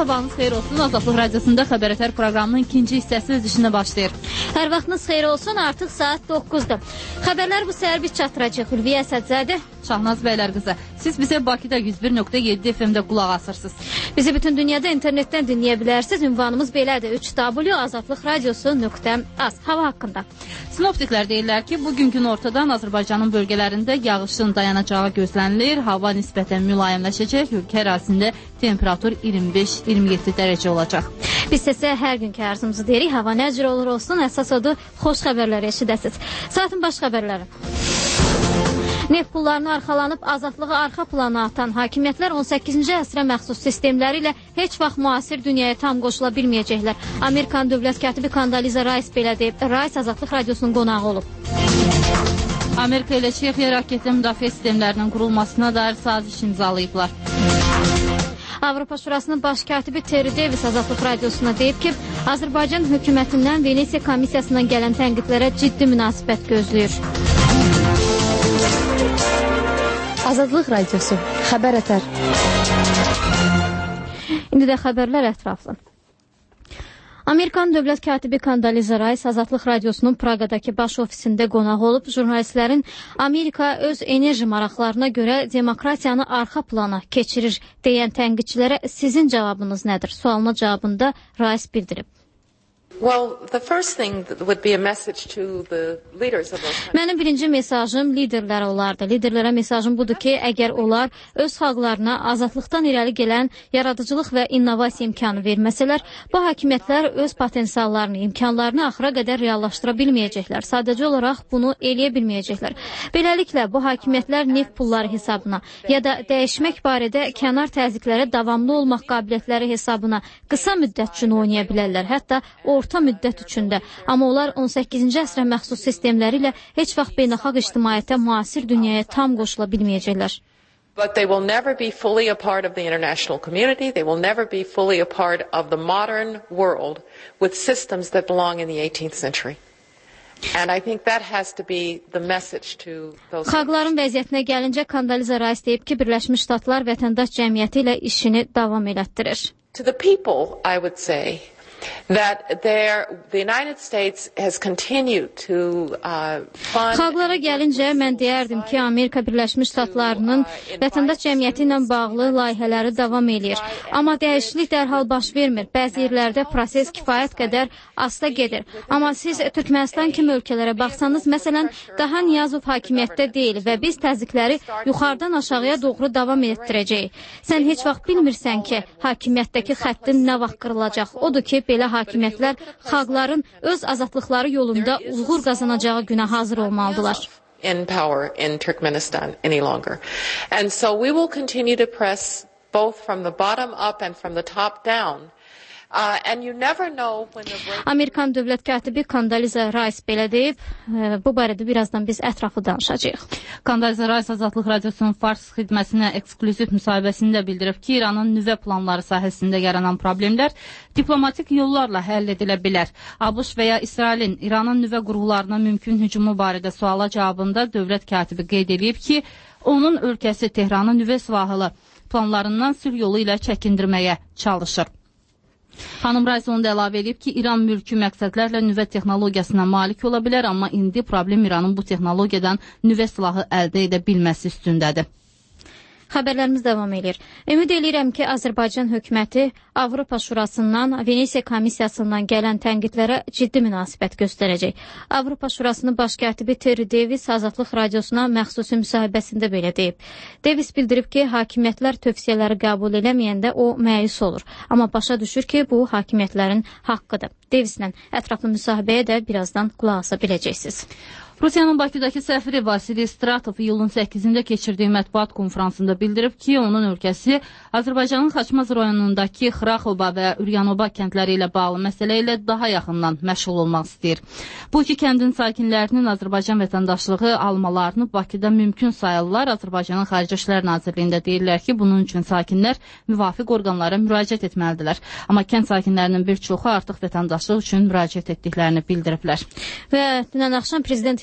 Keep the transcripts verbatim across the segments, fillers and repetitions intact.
sabahınız xeyir olsun. Azadlıq Radiosunda Xəbər Ətər proqramının ikinci hissəsi öz işinə başlayır. Hər vaxtınız xeyir olsun, artıq saat doqquzdur. Xəbərlər bu səhər biz çatdıracaq. Ülviyə Əsədzadə, Şahnaz Bəylər qızı. Siz bizə Bakıda yüz bir nöqtə yeddi F M-də qulaq asırsınız. Bizi bütün dünyada internetdən dinləyə bilərsiniz. Ünvanımız belədir: üç w azadlıq radiosu nöqtə az. Hava haqqında. Sinoptiklər deyirlər ki, bugünkü ortadan Azərbaycanın bölgələrində yağışın dayanacağı gözlənilir. Hava nisbətən mülayimləşəcək. Ölkə ərazisində temperatur iyirmi beş iyirmi yeddi dərəcə olacaq. Biz sizə hər günkü arzumuzu deyirik. Hava nə cür olur olsun, əsas odur xoş xəbərləri eşidəsiniz. Saatin baş xəbərləri. Neft pullarını arxalanıb azadlığı arxa plana atan hakimiyyətlər on səkkizinci əsrə məxsus sistemləri ilə heç vaxt müasir dünyaya tam qoşula bilməyəcəklər. Amerikan dövlət katibi Kondoliza Rice belə deyib. Rice Azadlıq Radiosunun qonağı olub. Amerika ilə Çexiya raketli müdafiə sistemlərinin qurulmasına dair saziş imzalayıblar. Avropa Şurasının baş katibi Terry Davis Azadlıq Radiosuna deyib ki, Azərbaycan hökumətindən Venesiya komissiyasından gələn tənqidlərə ciddi münasibət gözləyir. Azadlıq Radiosu, Xəbər Ətər. İndi də xəbərlər ətraflı. Amerikan dövlət katibi Kondoliza Rice Azadlıq Radiosunun Praqadakı baş ofisində qonaq olub, jurnalistlərin Amerika öz enerji maraqlarına görə demokratiyanı arxa plana keçirir deyən tənqidçilərə sizin cavabınız nədir? Sualına cavabında Rice bildirib. Well, the first thing would be a message to the leaders of those countries. Mənim birinci mesajım liderlərə olardı. Liderlərə mesajım budur ki, əgər onlar öz xalqlarına azadlıqdan irəli gələn yaradıcılıq və innovasiya imkanı verməsələr, bu hakimiyyətlər öz potensiallarını, imkanlarını axıra qədər reallaşdıra bilməyəcəklər. Sadəcə olaraq bunu eləyə bilməyəcəklər. Beləliklə, bu hakimiyyətlər neft pulları hesabına ya da dəyişmək barədə kənar təzyiqlərə davamlı olmaq qabiliyyətləri hesabına qısa müddət üçün oynaya bilərlər. Hətta orta müddət üçündə. Amma onlar on səkkizinci əsrə məxsus sistemləri ilə heç vaxt beynəlxalq ictimaiyyətə müasir dünyaya tam qoşula bilməyəcəklər. But they will never be fully a part of the international community. They will never be fully a part of the modern world with systems that belong in the eighteenth century. And I think that has to be the message to those. Xalqların vəziyyətinə gəlincə Kondoliza Rice deyib ki, Birləşmiş Ştatlar vətəndaş cəmiyyəti ilə işini davam elətdirir. To the people, I would say that there, the United States has continued to uh, fund. Xalqlara gəlincə mən deyərdim ki, Amerika Birləşmiş Ştatlarının vətəndaş cəmiyyəti ilə bağlı layihələri davam eləyir. Amma dəyişiklik dərhal baş vermir. Bəzi yerlərdə proses kifayət qədər asta gedir. Amma siz Türkmənistan kimi ölkələrə baxsanız, məsələn, daha Niyazov hakimiyyətdə deyil və biz təzyiqləri yuxarıdan aşağıya doğru davam etdirəcəyik. Sən heç vaxt bilmirsən ki, hakimiyyətdəki xəttin nə vaxt qırılacaq. Odur ki, belə hakimiyyətlər xalqların öz azadlıqları yolunda uğur qazanacağı günə hazır olmalıdırlar. In power in Turkmenistan any longer. And so we will continue to press both from the bottom up and from the top down. Uh, and you never know when the break... Amerikan dövlət katibi Kondoliza Rice belə deyib. Bu barədə birazdan biz ətraflı danışacağıq. Kondoliza Rice Azadlıq Radiosunun Fars xidmətinə ekskluziv müsahibəsində bildirib ki, İranın nüvə planları sahəsində yaranan problemlər diplomatik yollarla həll edilə bilər. ABŞ və ya İsrailin İranın nüvə qurğularına mümkün hücumu barədə suala cavabında dövlət katibi qeyd edib ki, onun ölkəsi Tehranın nüvə silahlı planlarından sülh yolu ilə çəkindirməyə çalışır. Xanım Rice onu da əlavə edib ki, İran mülki məqsədlərlə nüvə texnologiyasına malik ola bilər, amma indi problem İranın bu texnologiyadan nüvə silahı əldə edə bilməsi üstündədir. Xəbərlərimiz davam edir. Ümid edirəm ki, Azərbaycan hökuməti Avropa Şurasından, Venesiya komissiyasından gələn tənqidlərə ciddi münasibət göstərəcək. Avropa Şurasının baş katibi Terry Davis Azadlıq Radiosuna məxsusi müsahibəsində belə deyib. Davis bildirib ki, hakimiyyətlər tövsiyələri qəbul eləməyəndə o məyus olur. Amma başa düşür ki, bu hakimiyyətlərin haqqıdır. Davislə ətraflı müsahibəyə də birazdan qulaq asa biləcəksiniz. Rusiyanın Bakıdakı səfiri Vasili Stratov iyulun səkkizində keçirdiyi mətbuat konfransında bildirib ki, onun ölkəsi Azərbaycanın Xaçmaz rayonundakı Xraxoba və Uryanoba kəndləri ilə bağlı məsələ ilə daha yaxından məşğul olmaq istəyir. Bu iki kəndin sakinlərinin Azərbaycan vətəndaşlığı almalarını Bakıda mümkün sayırlar. Azərbaycanın Xarici İşlər Nazirliyində deyirlər ki, bunun üçün sakinlər müvafiq orqanlara müraciət etməlidirlər. Amma kənd sakinlərinin bir çoxu artıq vətəndaşlıq üçün müraciət etdiklərini bildiriblər. Və dünən axşam Prezident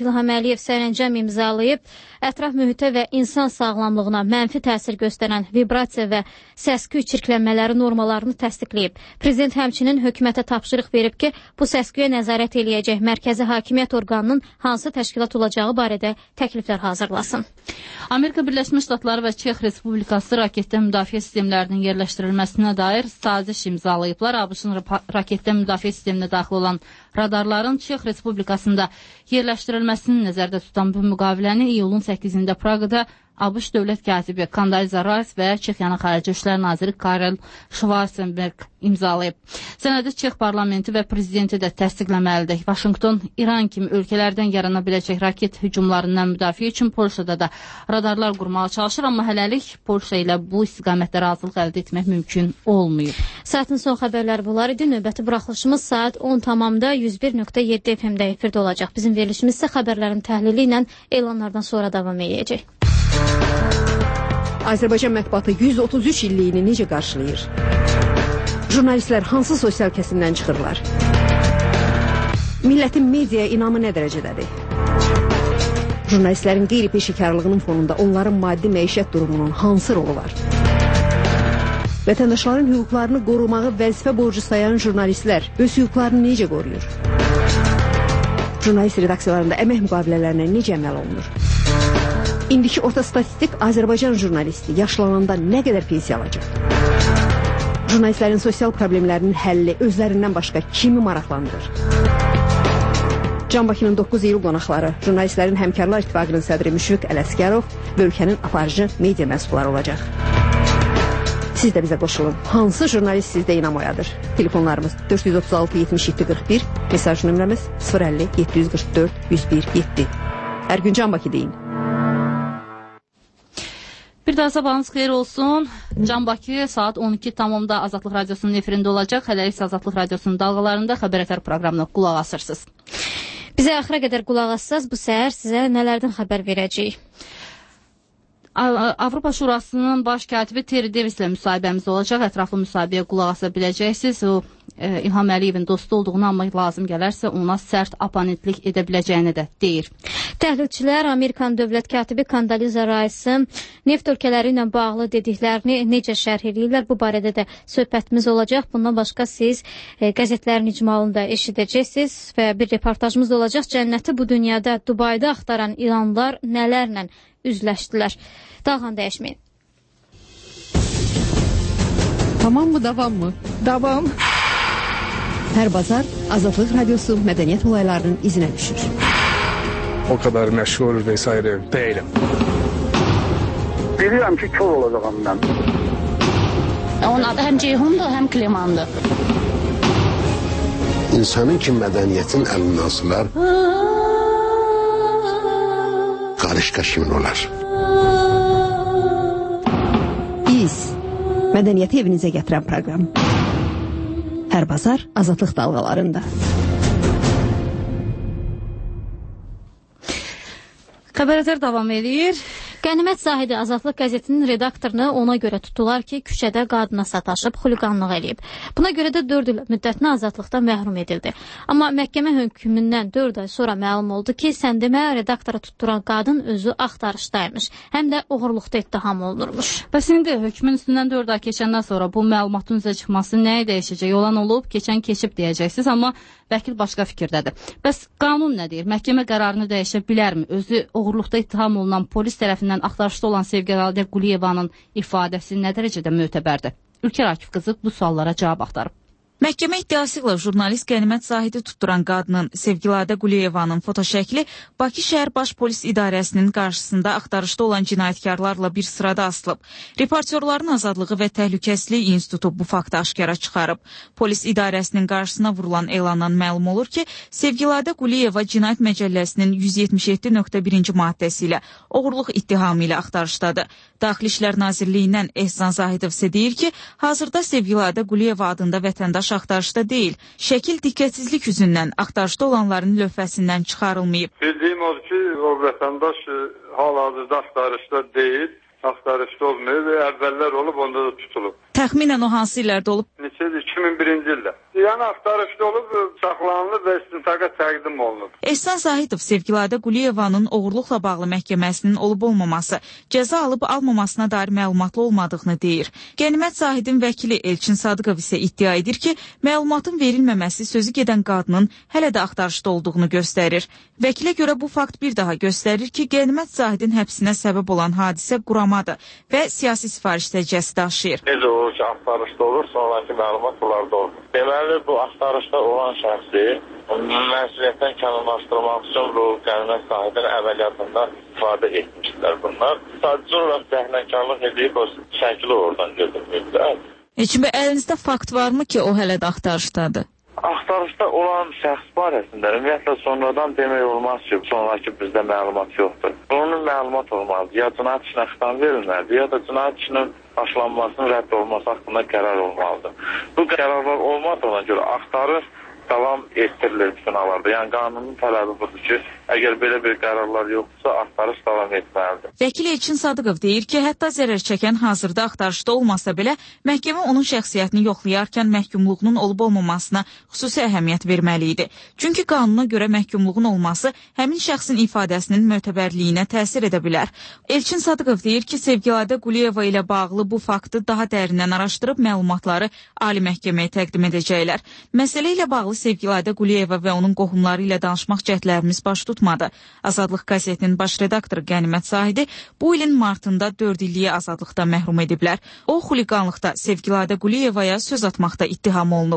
İlham Əliyev sərəncam imzalayıb, ətraf mühitə və insan sağlamlığına mənfi təsir göstərən vibrasiya və səs-küy çirklənmələri normalarını təsdiqləyib. Prezident həmçinin hökumətə tapşırıq verib ki, bu səs-küyə nəzarət eləyəcək mərkəzi hakimiyyət orqanının hansı təşkilat olacağı barədə təkliflər hazırlasın. Amerika Birləşmiş Ştatları və Çex Respublikası raketdə müdafiə sistemlərinin yerləşdirilməsinə dair saziş imzalayıblar. ABŞ-ın raketdə müdafiə sisteminə daxil olan radarların Çex Respublikasında yerləşdirilməsini nəzərdə tutan bu müqaviləni iyulun səkkizində Praqada ABŞ dövlət katibi Condoleezza Rice və Çexiyanın Xarici İşlər naziri Karel Schwarzenberg imzalayıb. Sənədi Çex parlamenti və prezidenti də təsdiqləməlidir. Vaşinqton İran kimi ölkələrdən yarana biləcək raket hücumlarından müdafiə üçün Polşada da radarlar qurmağa çalışır, amma hələlik Polşa ilə bu istiqamətdə razılıq əldə etmək mümkün olmayıb. Saatin son xəbərləri bunlar idi. Növbəti buraxılışımız saat on tamamda yüz bir nöqtə yeddi F M-də efirdə olacaq. Bizim verilişimiz isə xəbərlərin təhlili ilə elanlardan sonra davam edəcək. Azərbaycan mətbuatı yüz otuz üç illiyini necə qarşılayır? Jurnalistlər hansı sosial kəsimdən çıxırlar? Millətin mediaya inamı nə dərəcədədir? Jurnalistlərin qeyri-peşəkarlığının fonunda onların maddi məişət durumunun hansı rolu var? Vətəndaşların hüquqlarını qorumağı vəzifə borcu sayan jurnalistlər öz hüquqlarını necə qoruyur? Jurnalist redaksiyalarında əmək müqavilələrinə necə əməl olunur? İndiki orta statistik Azərbaycan jurnalisti yaşlananda nə qədər pensiya alacaq? Jurnalistlərin sosial problemlərinin həlli özlərindən başqa kimi maraqlandırır? Can Bakının doqquz iyul qonaqları jurnalistlərin Həmkarlar İttifaqının sədri Müşfiq Ələsgərov və ölkənin aparıcı media məsulları olacaq. Siz də bizə qoşulun. Hansı jurnalist sizdə inam oyadır? Telefonlarımız dörd yüz otuz altı yetmiş yeddi qırx bir, mesaj nömrəmiz sıfır əlli yeddi yüz qırx dörd yüz bir yeddi. Hər gün Can Bakı deyin. Bir daha sabahınız xeyir olsun. Can Bakı saat on iki tamamda Azadlıq Radyosu'nun efirində olacaq. Hələlik Azadlıq Radyosu'nun dalğalarında Xəbər Ətər proqramına qulaq asırsınız. Bizə axıra qədər qulaq assaz, bu səhər sizə nələrdən xəbər verəcəyik? Avropa Şurasının baş katibi Terry Davis'lə müsahibəmiz olacaq. Ətraflı müsahibəyə qulaq asa biləcəksiniz. O e, İlham Əliyevin dostu olduğunu, amma lazım gələrsə ona sərt oponentlik edə biləcəyini də deyir. Təhlilçilər Amerikan dövlət katibi Condoleezza Rice'ın neft ölkələri ilə bağlı dediklərini necə şərh edirlər? Bu barədə də söhbətimiz olacaq. Bundan başqa siz e, qəzetlərin icmalında eşidəcəksiniz və bir reportajımız olacaq. Cənnəti bu dünyada Dubayda axtaran ilanlar nələrlə üzləşdilər? Dalğan dəyişməyin. Tamam mı, davam mı? Davam. Hər bazar Azadlıq Radyosu mədəniyyət olaylarının izinə düşür. O kadar məşğul vesaire değilim. Bilirəm ki, kör olacağım mən. Onun adı həm Ceyhundur, həm Klimandır. İnsanın ki mədəniyyətin əlindən asılar, qarışqa kimin olar? Biz mədəniyyəti evinizə gətirən proqram. Hər bazar Azadlıq dalğalarında. Xəbər Ətər davam edir. Qənimət Zahidi Azadlıq qəzetinin redaktorunu ona görə tutular ki, küçədə qadına sataşıb, xuliqanlıq eləyib. Buna görə də dörd il müddətinə azadlıqdan məhrum edildi. Amma məhkəmə hökmündən dörd ay sonra məlum oldu ki, sən demə redaktora tutturan qadın özü axtarışdaymış. Həm də oğurluqda ittiham olunurmuş. Bəs indi hökmün üstündən dörd ay keçəndən sonra bu məlumatın üzə çıxması nəyə dəyişəcək? Olan olub, keçən keçib deyəcəksiniz, amma vəkil başqa fikirdədir. Bəs qanun nə deyir? Məhkəmə qərarını dəyişə bilərmi? Özü oğurluqda ittiham olunan polis tərəfindən axtarışda olan Sevgiladə Quliyevanın ifadəsi nə dərəcədə mötəbərdir? Ülkər Akif qızı bu suallara cavab axtarıb. Məhkəmə iddiası ilə jurnalist Qənimət Zahidi tutturan qadının Sevgiladə Quliyevanın fotoşəkli Bakı şəhər baş polis idarəsinin qarşısında axtarışda olan cinayətkarlarla bir sırada asılıb. Reportyorların azadlığı və təhlükəsizlik institutu bu faktı aşkara çıxarıb. Polis idarəsinin qarşısına vurulan elandan məlum olur ki, Sevgiladə Quliyeva cinayət məcəlləsinin yüz yetmiş yeddi nöqtə birinci maddəsi ilə oğurluq ittihamı ilə axtarışdadır. Daxili İşlər Nazirliyindən Ehsan Zahidov isə deyir ki, hazırda Sevgiladə Quliyeva adında vətəndaş axtarışda deyil, şəkil diqqətsizlik üzündən axtarışda olanların lövhəsindən çıxarılmayıb. Bildiyim odur ki, o vətəndaş hal-hazırda axtarışda deyil. axtarışda olmayıb və əvvəllər olub, onda da tutulub. Təxminən o hansı illərdə olub? Neçədir? iki min birinci ildə. Yəni axtarışda olub, saxlanılıb və istintaqa təqdim olunub. Ehsan Zahidov Sevgiladə Quliyevanın oğurluqla bağlı məhkəməsinin olub-olmaması, cəza alıb-almamasına dair məlumatlı olmadığını deyir. Qənimət Zahidin vəkili Elçin Sadıqov isə iddia edir ki, məlumatın verilməməsi sözü gedən qadının hələ də axtarışda olduğunu göstərir. Vəkilə görə bu fakt bir daha göstərir ki, Qənimət Zahidin həbsinə səbəb olan hadisə quramadır və siyasi sifariş səciyyəsi daşıyır. Necə olur ki, axtarışda olur, sonraki məlumat bunlarda olur. Deməli, bu axtarışda olan şəxsi məsuliyyətdən kənarlaşdırmaq üçün bu Qənimət Zahidin əməliyyatında ifadə etmişlər bunlar. Sadəcə olaraq zəhlənkarlıq edib, o şəkili oradan götürməyiblər. Heç bir əlinizdə fakt varmı ki, o hələ də axtarışdadır? Axtarışda olan şəxs barəsində ümumiyyətlə sonradan demək olmaz ki, sonraki bizdə məlumat yoxdur. Bunun məlumat olmalıdır. Ya cinayət işinə xitam verilməlidir, ya da cinayət işinin başlanmasının rədd olması haqqında qərar olmalıdır. Bu qərarlar olmadığına görə axtarış davam etdirilir bütün hallarda. Yəni qanunun tələbi budur ki, əgər belə bir qərarlar yoxdursa, axtarış davam etməlidir. Vəkil Elçin Sadıqov deyir ki, hətta zərər çəkən hazırda axtarışda olmasa belə, məhkəmə onun şəxsiyyətini yoxlayarkən məhkumluğunun olub-olmamasına xüsusi əhəmiyyət verməli idi. Çünki qanuna görə məhkumluğun olması həmin şəxsin ifadəsinin mötəbərliyinə təsir edə bilər. Elçin Sadıqov deyir ki, Sevgiladə Quliyeva ilə bağlı bu faktı daha dərindən araşdırıb məlumatları Ali məhkəməyə təqdim edəcəklər. Məsələ ilə bağlı Sevgiladə Quliyeva və onun qohumları ilə danışmaq cəhdlərimiz baş tutmadı. Azadlıq qəzetinin baş redaktoru Qənimət Zahidi bu ilin martında dörd illiyə azadlıqdan məhrum ediblər. O, xuliqanlıqda Sevgiladə Quliyevaya söz atmaqda ittiham olunub.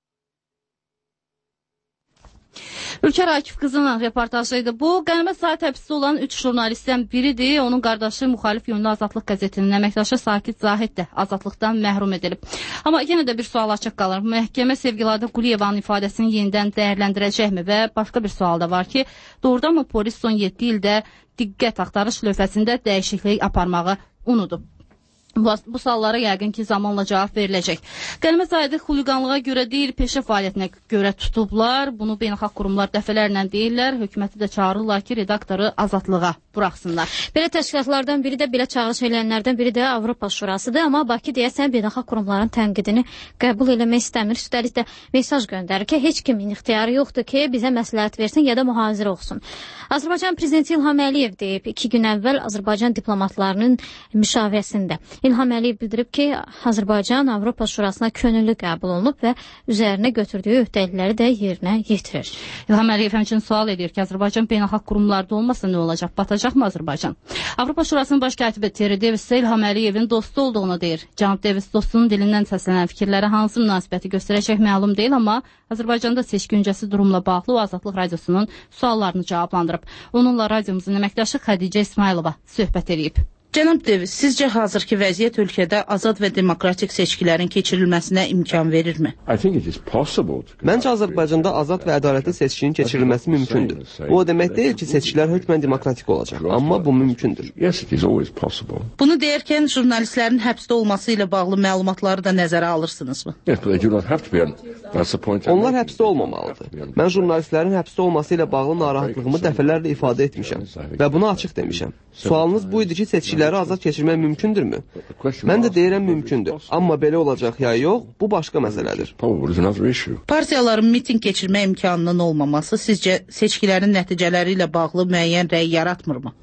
Ülker Akif qızının reportajıydı bu. Qənimət Zahid həbsdə olan üç jurnalistdən biridir. Onun qardaşı müxalif yönlü Azadlıq qəzetinin əməkdaşı Sakit Zahid də azadlıqdan məhrum edilib. Amma yenə də bir sual açıq qalır. Məhkəmə Sevgiladə Quliyevanın ifadəsini yenidən dəyərləndirəcəkmi? Və başqa bir sual da var ki, doğrudanmı polis son yeddi ildə diqqət axtarış lövhəsində dəyişiklik aparmağı unudub? Bu, bu suallara yəqin ki, zamanla cavab veriləcək. Qənimət Zahidi xuliqanlığa görə deyil, peşə fəaliyyətinə görə tutublar. Bunu beynəlxalq qurumlar dəfələrlə deyirlər. Hökuməti də çağırırlar ki, redaktoru azadlığa buraxsınlar. Belə təşkilatlardan biri də, belə çağırış eləyənlərdən biri də Avropa Şurasıdır. Amma Bakı deyəsən beynəlxalq qurumların tənqidini qəbul eləmək istəmir. Üstəlik də mesaj göndərir ki, heç kimin ixtiyarı yoxdur ki, bizə məsləhət versin ya da mühazirə olsun. Azərbaycan prezidenti İlham Əliyev deyib, iki gün əvvəl Azərbaycan diplomatlarının müşavirəsində. İlham Əliyev bildirib ki, Azərbaycan Avropa Şurasına könüllü qəbul olunub və üzərinə götürdüyü öhdəlikləri də yerinə yetirir. İlham Əliyev həmçinin sual edir ki, Azərbaycan beynəlxalq qurumlarda olmasa nə olacaq? Batacaqmı Azərbaycan? Avropa Şurasının baş katibi Terry Davis isə İlham Əliyevin dostu olduğunu deyir. Cənab Davis dostunun dilindən səslənən fikirlərə hansı münasibəti göstərəcək məlum deyil, amma Azərbaycanda seçki öncəsi durumla bağlı o Azadlıq Radiosunun suallarını cavablandırıb. Onunla radiomuzun əməkdaşı Xədicə İsmailova söhbət edib. Cənab Davis, sizcə hazırki vəziyyət ölkədə azad və demokratik seçkilərin keçirilməsinə imkan verirmi? Məncə Azərbaycanda azad və ədalətli seçkinin keçirilməsi mümkündür. Bu o demək deyil ki, seçkilər hökmən demokratik olacaq, amma bu mümkündür. Bunu deyərkən jurnalistlərin həbsdə olması ilə bağlı məlumatları da nəzərə alırsınızmı? Onlar həbsdə olmamalıdır. Mən jurnalistlərin həbsdə olması ilə bağlı narahatlığımı dəfələrlə ifadə etmişəm və bunu açıq demişəm. Sualınız bu idi ki, seçkiləri azad keçirmək mümkündürmü? Mən də deyirəm mümkündür. Amma belə olacaq ya yox, bu başqa məsələdir. Partiyaların miting keçirmə imkanının olmaması sizcə seçkilərin nəticələri ilə bağlı müəyyən rəy yaratmırmı?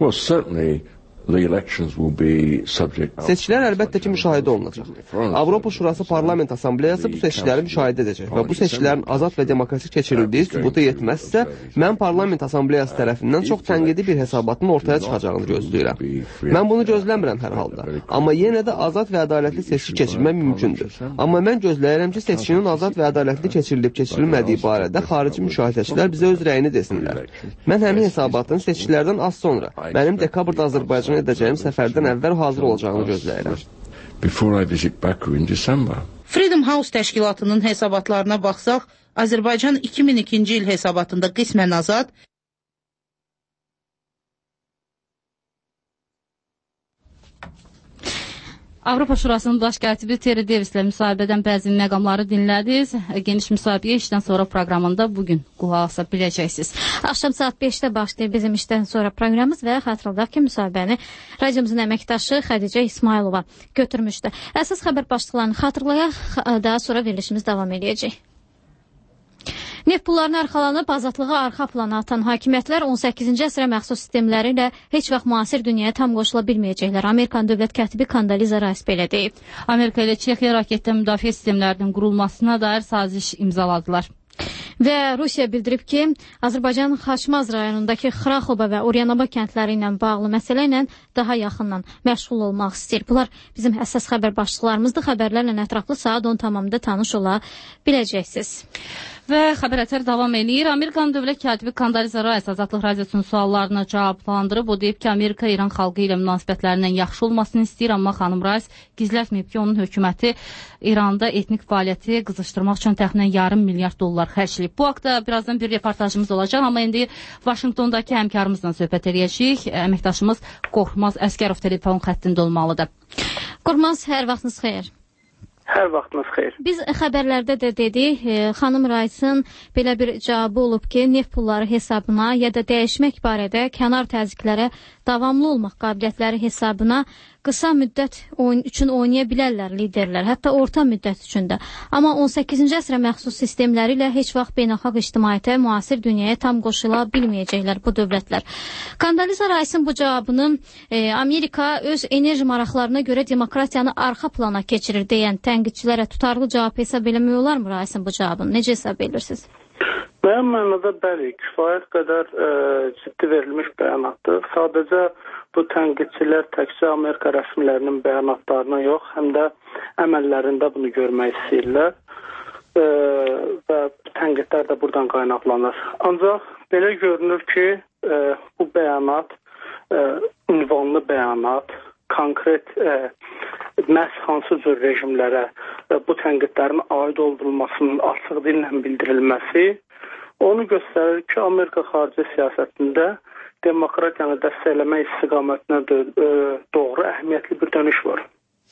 Seçkilər əlbəttə ki, müşahidə olunacaq. Avropa Şurası Parlament Assambleyası bu seçkiləri müşahidə edəcək və bu seçkilərin azad və demokratik keçirildiyi sübuta yetməzsə, mən Parlament Assambleyası tərəfindən çox tənqidi bir hesabatın ortaya çıxacağını gözləyirəm. Mən bunu gözləmirəm hər halda. Amma yenə də azad və ədalətli seçki keçirmək mümkündür. Amma mən gözləyirəm ki, seçkinin azad və ədalətli keçirilib keçirilmədiyi barədə xarici müşahidəçilər bizə öz rəyini desinlər. Mən həmin hesabatın seçkilərdən az sonra, mənim dekabrda Azərbaycan edəcəyim səfərdən əvvəl hazır olacağını gözləyirəm. Freedom House təşkilatının hesabatlarına baxsaq, Azərbaycan iki min ikinci il hesabatında qismən azad, Avropa Şurasının baş katibi Terry Davis'lə müsahibədən bəzi məqamları dinlədiniz. Geniş müsahibəyə işdən sonra proqramında bugün qulaq asa biləcəksiniz. Axşam saat beşdə başlayır bizim işdən sonra proqramımız və xatırladaq ki, müsahibəni radiomuzun əməkdaşı Xədicə İsmailova götürmüşdü. Əsas xəbər başlıqlarını xatırlayaq, daha sonra verilişimiz davam edəcək. Neft pullarını arxalanıb azadlığa arxa plana atan hakimiyyətlər on səkkizinci əsrə məxsus sistemləri ilə heç vaxt müasir dünyaya tam qoşula bilməyəcəklər. Amerikan dövlət katibi Kondoliza Rice belə deyib. Amerika ilə Çexiya raketdən müdafiə sistemlərinin qurulmasına dair saziş imzaladılar. Və Rusiya bildirib ki, Azərbaycan Xaçmaz rayonundakı Xraxoba və Uryanaba kəndləri ilə bağlı məsələ ilə daha yaxından məşğul olmaq istəyir. Bunlar bizim əsas xəbər başlıqlarımızdır. Xəbərlərlə ətraflı saat on tamamında tanış ola biləcəksiniz. Və xəbər ətər davam edir. Amerikan dövlət katibi Kondoliza Rice Azadlıq radiosunun suallarını cavablandırıb. O deyib ki, Amerika İran xalqı ilə münasibətlərinin yaxşı olmasını istəyir, amma xanım Rice gizlətməyib ki, onun hökuməti İranda etnik fəaliyyəti qızışdırmaq üçün təxminən yarım milyard dollar xərcləyib. Bu haqda birazdan bir reportajımız olacaq, amma indi Vaşinqtondakı həmkarımızla söhbət edəcəyik. Əməkdaşımız Qorxmaz Əskərov telefon xəttində olmalıdır. Qorxmaz, hər vaxtınız xeyir. Hər vaxtınız xeyir. Biz xəbərlərdə də dedik, e, xanım Rice'ın belə bir cavabı olub ki, neft pulları hesabına ya da dəyişmək barədə kənar təzyiqlərə davamlı olmaq qabiliyyətləri hesabına qısa müddət oyun üçün oynaya bilərlər liderlər, hətta orta müddət üçün də. Amma on səkkizinci əsrə məxsus sistemləri ilə heç vaxt beynəlxalq ictimaiyyətə, müasir dünyaya tam qoşula bilməyəcəklər bu dövlətlər. Kondoliza Rice'ın bu cavabının e, Amerika öz enerji maraqlarına görə demokratiyanı arxa plana keçirir deyən tənqidçilərə tutarlı cavab hesab eləmək olar mı Rice'ın bu cavabını? Necə hesab edirsiniz? Mənim mənada bəli, kifayət qədər e, ciddi verilmiş bəyanatdır. Sadəcə bu tənqidçilər təkcə Amerika rəsmilərinin bəyanatlarına yox, həm də əməllərində bunu görmək istəyirlər e, və tənqidlər də buradan qaynaqlanır. Ancaq belə görünür ki, e, bu bəyanat, e, ünvanlı bəyanat, konkret e, məhz hansı cür rejimlərə e, bu tənqidlərin aid olunmasının açıq dillə bildirilməsi onu göstərir ki, Amerika xarici siyasətində demokratiyanı dəstəkləmək istiqamətinə doğru əhəmiyyətli bir dönüş var.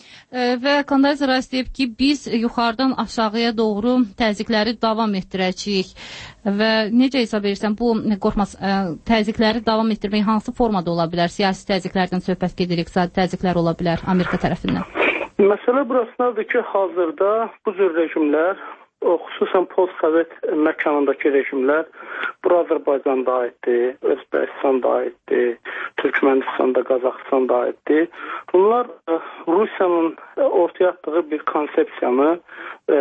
Və Kondoliza Rice deyib ki, biz yuxarıdan aşağıya doğru təzyiqləri davam etdirəcəyik. Və necə hesab edirsən, bu qorxmaz təzyiqləri davam etdirmək hansı formada ola bilər? Siyasi təzyiqlərdən söhbət gedir, iqtisadi təzyiqlər ola bilər Amerika tərəfindən. Məsələ burasındadır ki, hazırda bu cür rejimlər, o xüsusən post-sovet məkanındakı rejimlər, bura Azərbaycanda aiddir, Özbəkistanda aiddir, Türkmənistanda, Qazaxıstanda aiddir. Bunlar Rusiyanın ortaya atdığı bir konsepsiyanı e,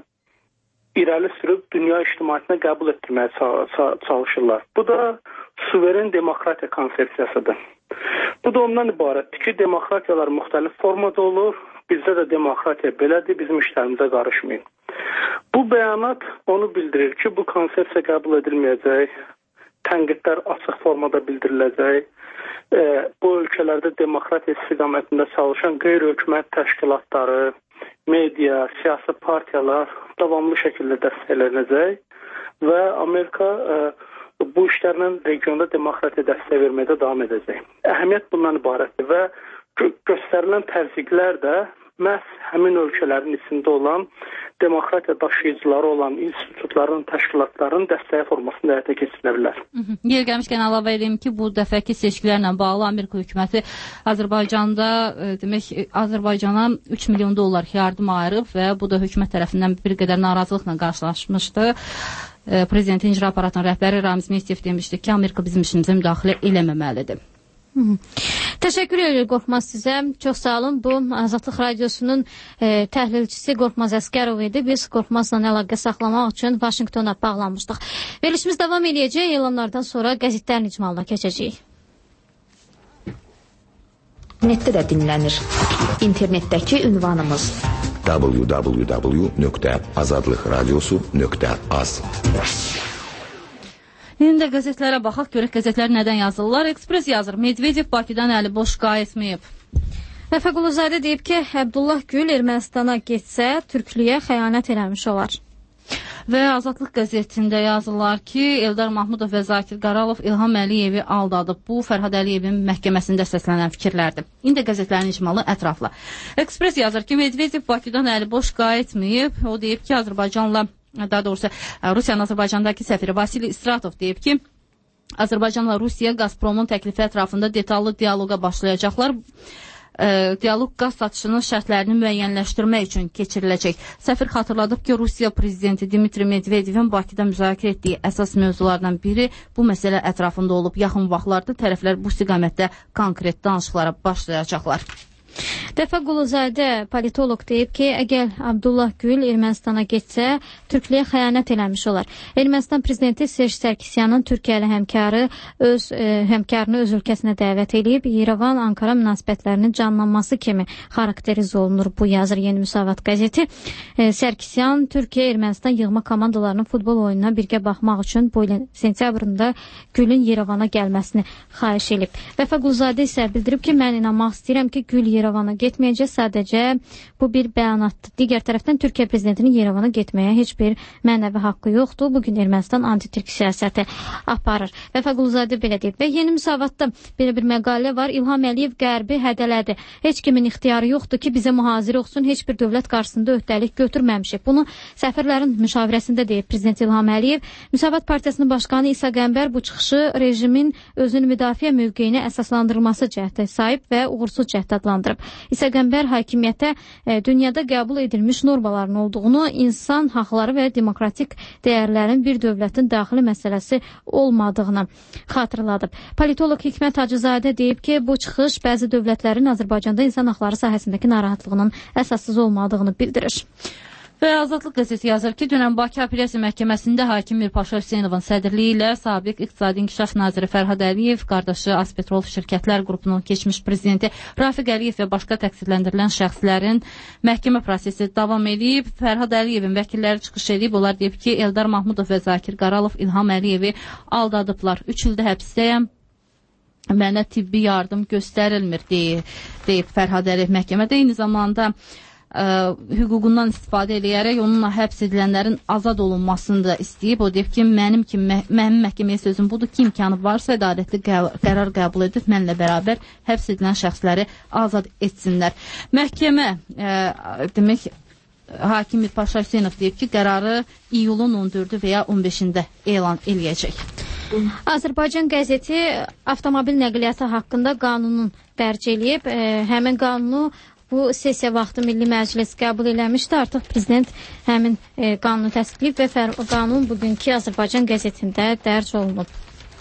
irəli sürüb dünya ictimaiyyətinə qəbul etdirməyə çalışırlar. Bu da suveren demokratiya konsepsiyasıdır. Bu da ondan ibarətdir ki, demokratiyalar müxtəlif formada olur, bizdə də demokratiya belədir, bizim işlərimizə qarışmayın. Bu bəyanat onu bildirir ki, bu konsepsiya qəbul edilməyəcək, tənqidlər açıq formada bildiriləcək, e, bu ölkələrdə demokratiya istiqamətində çalışan qeyri-hökumət təşkilatları, media, siyasi partiyalar davamlı şəkildə dəstəklənəcək və Amerika e, bu işlərlə regionda demokratiya dəstək verməkdə davam edəcək. Əhəmiyyət bundan ibarətdir və gö göstərilən təzyiqlər də məhz həmin ölkələrin içində olan demokratiya daşıyıcıları olan institutların, təşkilatların dəstəyi formasında həyata keçirilə bilər. Yer gəlmişkən əlavə edeyim ki, bu dəfəki seçkilərlə bağlı Amerika hökuməti Azərbaycanda, e, demək, Azərbaycana üç milyon dollar yardım ayırıb və bu da hökumət tərəfindən bir qədər narazılıqla qarşılaşmışdı. E, Prezidentin icra aparatının rəhbəri Ramiz Mehdiyev demişdi ki, Amerika bizim işimizə müdaxilə eləməməlidir. Hı -hı. Təşəkkür edirəm Qorxmaz sizə. Çox sağ olun. Bu Azadlıq Radiosunun e, təhlilçisi Qorxmaz Əskərov idi. Biz Qorxmazla əlaqə saxlamaq üçün Vaşinqtona bağlanmışdıq. Verilişimiz davam edəcək. Elanlardan sonra qəzetlərin icmalına keçəcəyik. Netdə də dinlənir. İnternetdəki ünvanımız w w w nöqtə azadlıqradiosu nöqtə az. İndi də qəzetlərə baxaq, görək qəzetlər nədən yazırlar. Ekspres yazır, Medvedev Bakıdan əli boş qayıtmayıb. Vəfa Quluzadə deyib ki, Əbdullah Gül Ermənistana getsə, Türklüyə xəyanət eləmiş olar. Və Azadlıq qəzetində yazırlar ki, Eldar Mahmudov və Zakir Qaralov İlham Əliyevi aldadıb. Bu, Fərhad Əliyevin məhkəməsində səslənən fikirlərdir. İndi qəzetlərin icmalı ətrafla. Ekspres yazır ki, Medvedev Bakıdan əli boş qayıtmayıb. O deyib ki, Azərbaycanla, daha doğrusu Rusiyanın Azərbaycandakı səfiri Vasili İstratov deyib ki, Azərbaycanla Rusiya Gazpromun təklifi ətrafında detallı dialoqa başlayacaqlar. E, dialoq qaz satışının şərtlərini müəyyənləşdirmək üçün keçiriləcək. Səfir xatırladıb ki, Rusiya prezidenti Dmitri Medvedevin Bakıda müzakirə etdiyi əsas mövzulardan biri bu məsələ ətrafında olub. Yaxın vaxtlarda tərəflər bu istiqamətdə konkret danışıqlara başlayacaqlar. Dəfə Quluzadə politolog deyib ki, əgər Abdullah Gül Ermənistana getsə, Türkliyə xəyanət eləmiş olar. Ermənistan prezidenti Serj Sarkisyanın Türkiyə ilə həmkarı öz e, həmkarını öz ölkəsinə dəvət edib, İrəvan-Ankara münasibətlərinin canlanması kimi xarakterize olunur, bu yazır Yeni Müsavat qəzeti. E, Sarkisyan Türkiyə Ermənistan yığma komandalarının futbol oyununa birgə baxmaq üçün bu ilin sentyabrında Gülün İrəvana gəlməsini xahiş edib. Dəfə Quluzadə isə bildirib ki, mən inanmaq istəyirəm ki, Gül Yerevana getməyəcək, sadəcə bu bir bəyanatdır. Digər tərəfdən Türkiyə prezidentinin Yerevana getməyə heç bir mənəvi haqqı yoxdur. Bugün Ermənistan anti-Türk siyasəti aparır. Vəfa Quluzadə belə deyib. Və Yeni Müsavatda belə bir məqalə var. İlham Əliyev Qərbi hədələdi. Heç kimin ixtiyarı yoxdur ki, bizə mühazirə olsun, heç bir dövlət qarşısında öhdəlik götürməmişik. Bunu səfirlərin müşavirəsində deyib Prezident İlham Əliyev. Müsavat Partiyasının başqanı İsa Qəmbər bu çıxışı rejimin özünü müdafiə mövqeyini əsaslandırılması cəhdə sahib və uğursuz cəhd adlandırıb. İsa Qəmbər hakimiyyətə e, dünyada qəbul edilmiş normaların olduğunu, insan haqları və demokratik dəyərlərin bir dövlətin daxili məsələsi olmadığını xatırladıb. Politolog Hikmət Hacızadə deyib ki, bu çıxış bəzi dövlətlərin Azərbaycanda insan haqları sahəsindəki narahatlığının əsassız olmadığını bildirir. Və Azadlıq qəzeti yazır ki, dünən Bakı Apellyasiya Məhkəməsində hakim Mirpaşa Hüseynovun sədrliyi ilə sabiq İqtisadi İnkişaf Naziri Fərhad Əliyev, qardaşı Aspetrol Şirkətlər qrupunun keçmiş prezidenti Rafiq Əliyev və başqa təqsirləndirilən şəxslərin məhkəmə prosesi davam edib. Fərhad Əliyevin vəkilləri çıxış edib. Onlar deyib ki, Eldar Mahmudov və Zakir Qaralov İlham Əliyevi aldadıblar. Üç ildə həbsdəyəm. Mənə tibbi yardım göstərilmir, deyib, deyib Fərhad Əliyev məhkəmədə. Eyni zamanda Ə, hüququndan istifadə edərək onunla həbs edilənlərin azad olunmasını da istəyib. O deyib ki, mənim ki, mə mənim məhkəməyə sözüm budur ki, imkanı varsa ədalətli qərar qəbul edib mənlə bərabər həbs edilən şəxsləri azad etsinlər. Məhkəmə ə, demək hakim Mirpaşa Hüseynov deyib ki, qərarı iyulun on dördü və ya on beşində elan eləyəcək. Azərbaycan qəzeti avtomobil nəqliyyatı haqqında qanunun dərc eləyib. Ə, həmin qanunu bu sessiya vaxtı Milli Məclis qəbul eləmişdi. Artıq prezident həmin e, qanunu təsdiqləyib və qanun bugünkü Azərbaycan qəzetində dərc olunub.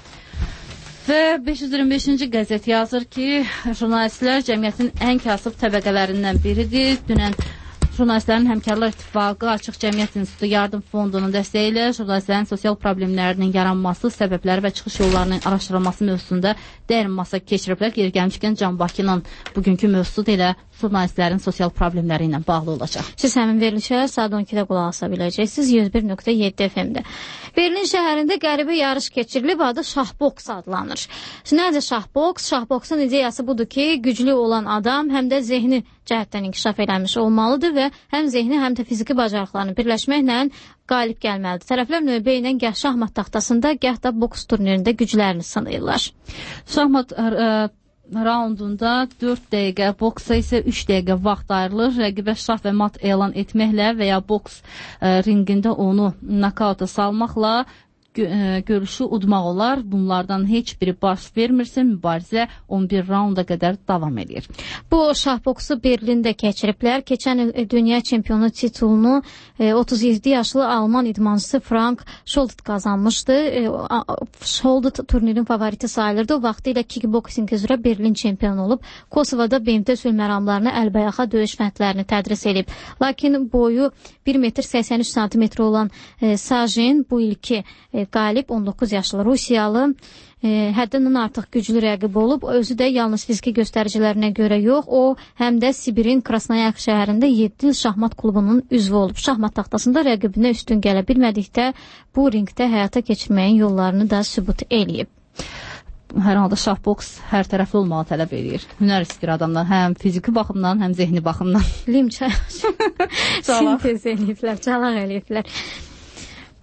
Və beş yüz iyirmi beşinci qəzet yazır ki, jurnalistlər cəmiyyətin ən kasıb təbəqələrindən biridir. Dünən Jurnalistlərin Həmkarlar İttifaqı Açıq Cəmiyyət İnstitutu Yardım Fondunun dəstəyi ilə jurnalistlərin sosial problemlərinin yaranması, səbəbləri və çıxış yollarının araşdırılması mövzusunda dərin masa keçiriblər. Yeri gəlmişkən Can Bakının bugünkü mövzusu da elə jurnalistlərin sosial problemləri ilə bağlı olacaq. Siz həmin verilişə saat on ikidə qulaq asa biləcəksiniz yüz bir nöqtə yeddi F M-də. Berlin şəhərində qəribə yarış keçirilib, adı şahboks adlanır. Nədir şahboks? Şahboksun ideyası budur ki, güclü olan adam həm də zehni cəhətdən inkişaf eləmiş olmalıdır və həm zehni, həm də fiziki bacarıqlarını birləşməklə qalib gəlməlidir. Tərəflər növbə ilə gəh şahmat taxtasında, gəh də boks turnirində güclərini sınayırlar. Şahmat ə, raundunda dörd dəqiqə, boksa isə üç dəqiqə vaxt ayrılır. Rəqibə şah və mat elan etməklə və ya boks ə, ringində onu nakauta salmaqla görüşü udmaq olar. Bunlardan heç biri baş vermirsə, mübarizə on bir raunda qədər davam edir. Bu şahboksu Berlində keçiriblər. Keçən il dünya çempionu titulunu otuz yeddi yaşlı Alman idmançısı Frank Scholdet qazanmışdı. Scholdet turnirin favoriti sayılırdı. O vaxtı ilə kickboxing üzrə Berlin çempionu olub. Kosovada B M T sülh məramlarını əlbəyaxa döyüş fəndlərini tədris edib. Lakin boyu bir metr səksən üç santimetr olan e, Sajin bu ilki e, qalib on doqquz yaşlı Rusiyalı e, həddindən artıq güclü rəqib olub. Özü də yalnız fiziki göstəricilərinə görə yox, o həm də Sibirin Krasnoyarsk şəhərində yeddi il şahmat klubunun üzvü olub. Şahmat taxtasında rəqibinə üstün gələ bilmədikdə bu ringdə həyata keçirməyin yollarını da sübut eləyib. Hər halda şahboks hər tərəfli olmağı tələb edir. Hünər istəyir adamdan, həm fiziki baxımdan, həm zehni baxımdan. Limça sintez eləyiblər, çalaq eləyiblər.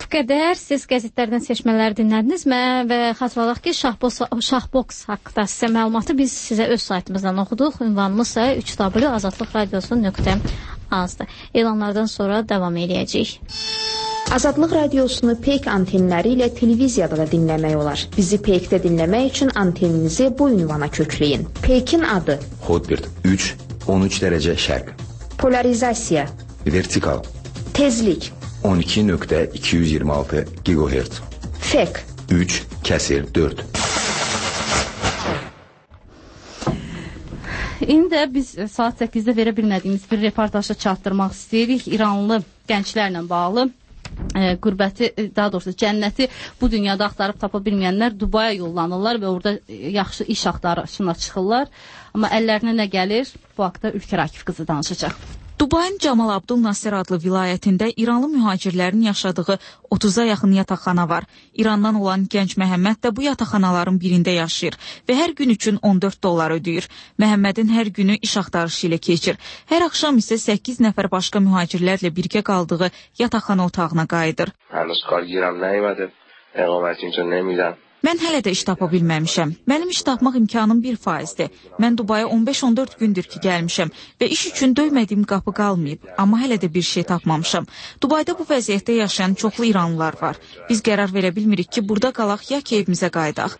Bu qədər siz qəzetlərdən seçmələri dinlədinizmi və xatırladaq ki, Şahboks, Şahboks haqqında sizə məlumatı biz sizə öz saytımızdan oxuduq. Ünvanımız isə üç w azadlıq radiosu nöqtə azdır. Elanlardan sonra davam edəcəyik. Azadlıq radiosunu Peyk antenləri ilə televiziyada da dinləmək olar. Bizi Peykdə dinləmək üçün anteninizi bu ünvana kökləyin. Peykin adı Hotbird üç on üç dərəcə şərq. Polarizasiya Vertikal Tezlik on iki nöqtə iki yüz iyirmi altı gigahertz. Fek üç kəsir dörd. İndi də biz saat səkkizdə verə bilmədiyimiz bir reportajı çatdırmaq istəyirik. İranlı gənclərlə bağlı e, qürbəti, daha doğrusu cənnəti bu dünyada axtarıb tapa bilməyənlər Dubaya yollanırlar və orada yaxşı iş axtarışına çıxırlar. Amma əllərinə nə gəlir? Bu haqda Ülkər Akif qızı danışacaq. Dubayın Camal Abdul Nasir adlı vilayətində İranlı mühacirlərin yaşadığı otuza yaxın yataqxana var. İrandan olan gənc Məhəmməd də bu yataqxanaların birində yaşayır və hər gün üçün on dörd dollar ödəyir. Məhəmmədin hər günü iş axtarışı ilə keçir. Hər axşam isə səkkiz nəfər başqa mühacirlərlə birgə qaldığı yataqxana otağına qayıdır. Mən hələ də iş tapa bilməmişəm. Mənim iş tapmaq imkanım bir faizdir. Mən Dubaya on beş on dörd gündür ki gəlmişəm və iş üçün döymədiyim qapı qalmayıb. Amma hələ də bir şey tapmamışam. Dubayda bu vəziyyətdə yaşayan çoxlu İranlılar var. Biz qərar verə bilmirik ki, burada qalaq ya ki evimizə qayıdaq.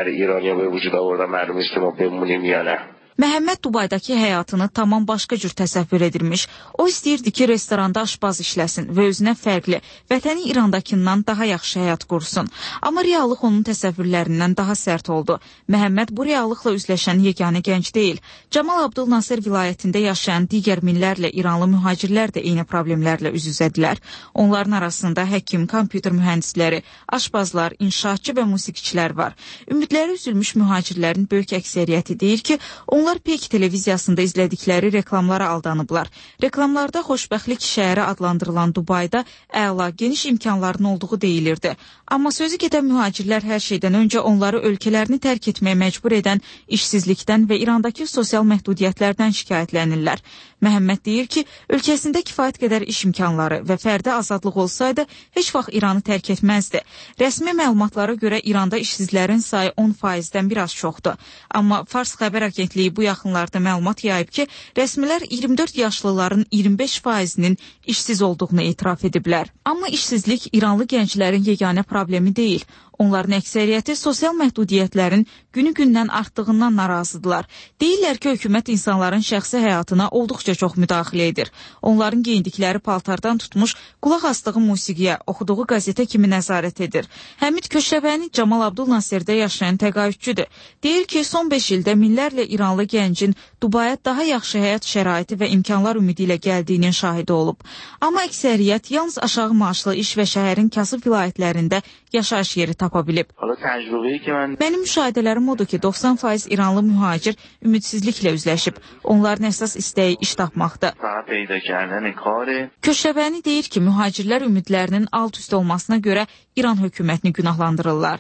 Məhəmməd Dubaydakı həyatını tamam başqa cür təsəvvür edilmiş. O istəyirdi ki, restoranda aşbaz işləsin və özünə fərqli, vətəni İrandakından daha yaxşı həyat qursun. Amma reallıq onun təsəvvürlərindən daha sərt oldu. Məhəmməd bu reallıqla üzləşən yeganə gənc deyil. Camal Abdul Nasir vilayətində yaşayan digər minlərlə İranlı mühacirlər də eyni problemlərlə üz-üzədirlər. Onların arasında həkim, kompüter mühəndisləri, aşbazlar, inşaatçı və musiqiçilər var. Ümidləri üzülmüş mühacirlərin böyük əksəriyyəti deyir ki, onlar Onlar Peyk televiziyasında izlədikləri reklamlara aldanıblar. Reklamlarda xoşbəxtlik şəhəri adlandırılan Dubayda əla, geniş imkanların olduğu deyilirdi. Amma sözü gedən mühacirlər hər şeydən öncə onları ölkələrini tərk etməyə məcbur edən işsizlikdən və İrandakı sosial məhdudiyyətlərdən şikayətlənirlər. Məhəmməd deyir ki, ölkəsində kifayət qədər iş imkanları və fərdi azadlıq olsaydı, heç vaxt İranı tərk etməzdi. Rəsmi məlumatlara görə İranda işsizlərin sayı on faizdən biraz çoxdur. Amma Fars xəbər agentliyi bu yaxınlarda məlumat yayıb ki, rəsmilər iyirmi dörd yaşlıların iyirmi beş faizinin işsiz olduğunu etiraf ediblər. Amma işsizlik İranlı gənclərin yeganə problemi deyil. Onların əksəriyyəti sosial məhdudiyyətlərin günü-gündən artdığından narazıdırlar. Deyirlər ki, hökumət insanların şəxsi həyatına olduqca çox müdaxilə edir. Onların geyindikləri paltardan tutmuş, qulaq asdığı musiqiyə, oxuduğu qəzetə kimi nəzarət edir. Həmid Köşəbəni Camal Abdul Nasirdə yaşayan təqaüdçüdür. Deyir ki, son beş ildə minlərlə İranlı gəncin Dubaya daha yaxşı həyat şəraiti və imkanlar ümidi ilə gəldiyinin şahidi olub. Amma əksəriyyət yalnız aşağı maaşlı iş və şəhərin kasıb vilayətlərində yaşayış yeri tapa bilib. Mənim müşahidələrim odur ki, doxsan faiz İranlı mühacir ümidsizliklə üzləşib. Onların əsas istəyi iş tapmaqdır. Köşəbəni deyir ki, mühacirlər ümidlərinin alt-üst olmasına görə İran hökumətini günahlandırırlar.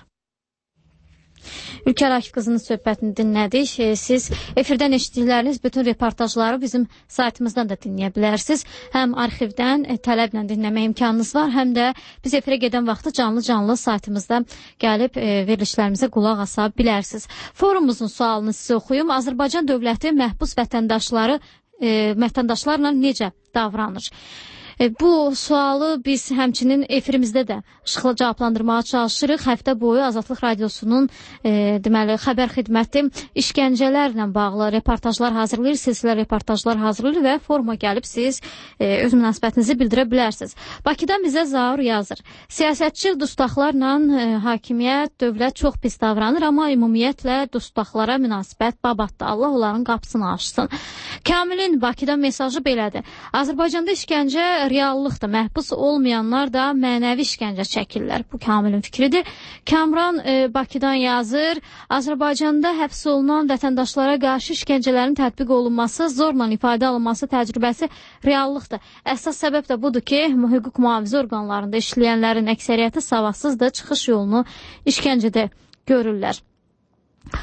Ülkər Akif qızının söhbətini dinlədik. Siz efirdən eşitdikləriniz bütün reportajları bizim saytımızdan da dinləyə bilərsiniz. Həm arxivdən tələblə dinləmə imkanınız var, həm də biz efirə gedən vaxtı canlı-canlı saytımızda gəlib e, verilişlərimizə qulaq asa bilərsiniz. Forumumuzun sualını sizə oxuyum. Azərbaycan dövləti məhbus vətəndaşları e, vətəndaşlarla necə davranır? Bu sualı biz həmçinin efirimizdə də işıqla cavablandırmağa çalışırıq. Həftə boyu Azadlıq Radiosunun e, deməli xəbər xidməti işgəncələrlə bağlı reportajlar hazırlayır, silsilə reportajlar hazırlayır və foruma gəlib siz e, öz münasibətinizi bildirə bilərsiniz. Bakıdan bizə Zaur yazır. Siyasətçi dustaqlarla e, hakimiyyət, dövlət çox pis davranır, amma ümumiyyətlə dustaqlara münasibət babatdır. Allah onların qapısını açsın. Kamilin Bakıdan mesajı belədir. Azərbaycanda işgəncə reallıqdır. Məhbus olmayanlar da mənəvi işgəncə çəkirlər. Bu Kamilin fikridir. Kamran e, Bakıdan yazır. Azərbaycanda həbs olunan vətəndaşlara qarşı işgəncələrin tətbiq olunması, zorla ifadə alınması təcrübəsi reallıqdır. Əsas səbəb də budur ki, hüquq mühafizə orqanlarında işləyənlərin əksəriyyəti savadsızdır, çıxış yolunu işgəncədə görürlər.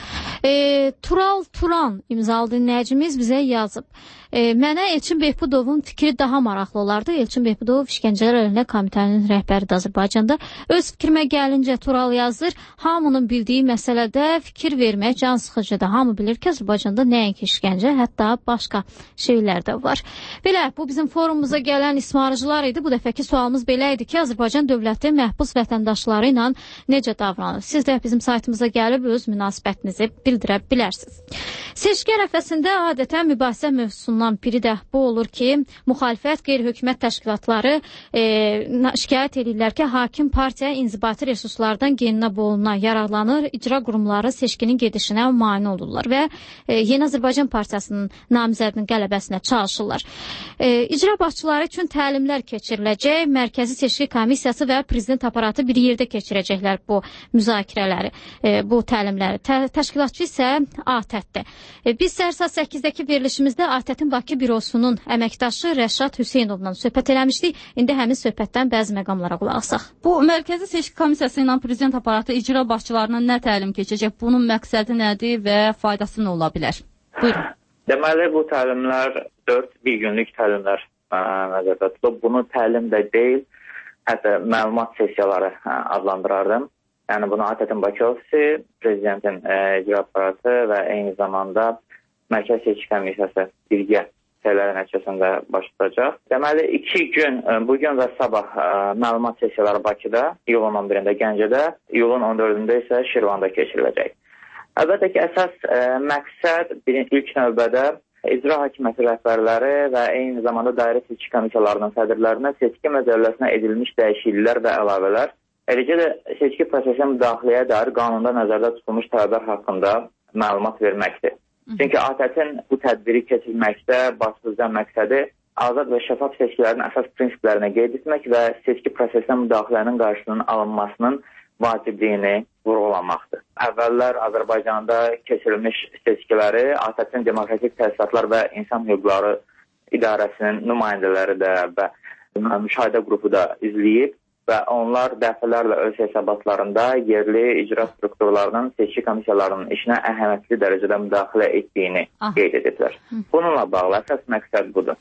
E, Tural Turan imzalı dinləyicimiz bizə yazıb. E, mənə Elçin Behbudovun fikri daha maraqlı olardı. Elçin Behbudov İşgəncələr Əleyhinə Komitənin rəhbəridir Azərbaycanda. Öz fikrimə gəlincə Tural yazır, hamının bildiyi məsələdə fikir vermək can sıxıcıdır. Hamı bilir ki, Azərbaycanda nəinki işgəncə, hətta başqa şeylər də var. Belə, bu bizim forumumuza gələn ismarıcılar idi. Bu dəfəki sualımız belə idi ki, Azərbaycan dövləti məhbus vətəndaşları ilə necə davranır? Siz də bizim saytımıza gəlib öz münasibətinizi bildirə bilərsiniz. Seçki ərəfəsində adətən mübahisə mövzusundan biri də bu olur ki, müxalifət, qeyri-hökumət təşkilatları e, şikayət edirlər ki, hakim partiya inzibati resurslardan geninə boluna yararlanır, icra qurumları seçkinin gedişinə mane olurlar və e, Yeni Azərbaycan Partiyasının namizədinin qələbəsinə çalışırlar. E, icra başçıları üçün təlimlər keçiriləcək, Mərkəzi Seçki Komissiyası və Prezident aparatı bir yerdə keçirəcəklər bu müzakirələri, e, bu təlimləri. Tə təşkilatçı isə A T Ə-dir. E, biz səhər saat səkkizdə-ki verilişimizdə A T Ə-in Bakı bürosunun əməkdaşı Rəşad Hüseynovla söhbət eləmişdik. İndi həmin söhbətdən bəzi məqamlara qulaq asaq. Bu Mərkəzi Seçki Komissiyası ilə Prezident aparatı icra başçılarına nə təlim keçəcək? Bunun məqsədi nədir və faydası nə ola bilər? Buyurun. Deməli, bu təlimlər dörd bir günlük təlimlər nəzərdə tutulub. Bunu təlim də deyil, hətta məlumat sessiyaları adlandırardım. Yəni bunu A T Ə-in Bakı ofisi, Prezidentin e, icra aparatı və eyni zamanda Mərkəzi Seçki Komissiyası birgə səyləri nəticəsində başlayacaq. Deməli, iki gün, e, bugün və sabah e, məlumat sessiyaları Bakıda, iyulun on birində Gəncədə, iyulun on dördündə isə Şirvanda keçiriləcək. Əlbəttə ki, əsas e, məqsəd ilk növbədə icra hakimiyyəti rəhbərləri və eyni zamanda dairə seçki komissiyalarının sədrlərinə seçki məcəlləsinə edilmiş dəyişikliklər və əlavələr, eləcə də seçki prosesinə müdaxiləyə dair qanunda nəzərdə tutulmuş tələblər haqqında məlumat verməkdir. Çünki A T Ə-in bu tədbiri keçirməkdə başlıca məqsədi azad və şəffaf seçkilərin əsas prinsiplərinə qeyd etmək və seçki prosesinə müdaxilənin qarşısının alınmasının vacibliyini vurğulamaqdır. Əvvəllər Azərbaycanda keçirilmiş seçkiləri A T Ə-in Demokratik Təsisatlar və İnsan Hüquqları İdarəsinin nümayəndələri də və müşahidə qrupu da izləyib və onlar dəfələrlə öz hesabatlarında yerli icra strukturlarının seçki komissiyalarının işinə əhəmiyyətli dərəcədə müdaxilə etdiyini ah. qeyd ediblər. Bununla bağlı əsas məqsəd budur.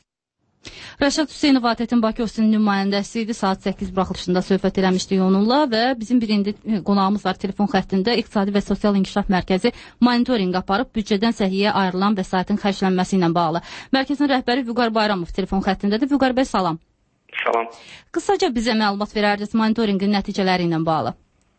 Rəşad Hüseynov A T Ə-in Bakı ofisinin nümayəndəsi idi. Saat səkkiz buraxılışında söhbət eləmişdik onunla və bizim birinci qonağımız var telefon xəttində. İqtisadi və Sosial İnkişaf Mərkəzi monitorinq aparıb büdcədən səhiyyəyə ayrılan vəsaitin xərclənməsi ilə bağlı. Mərkəzin rəhbəri Vüqar Bayramov telefon xəttindədir. Vüqar bəy, salam. Salam. Qısaca bizə məlumat verərdiniz monitorinqin nəticələri ilə bağlı.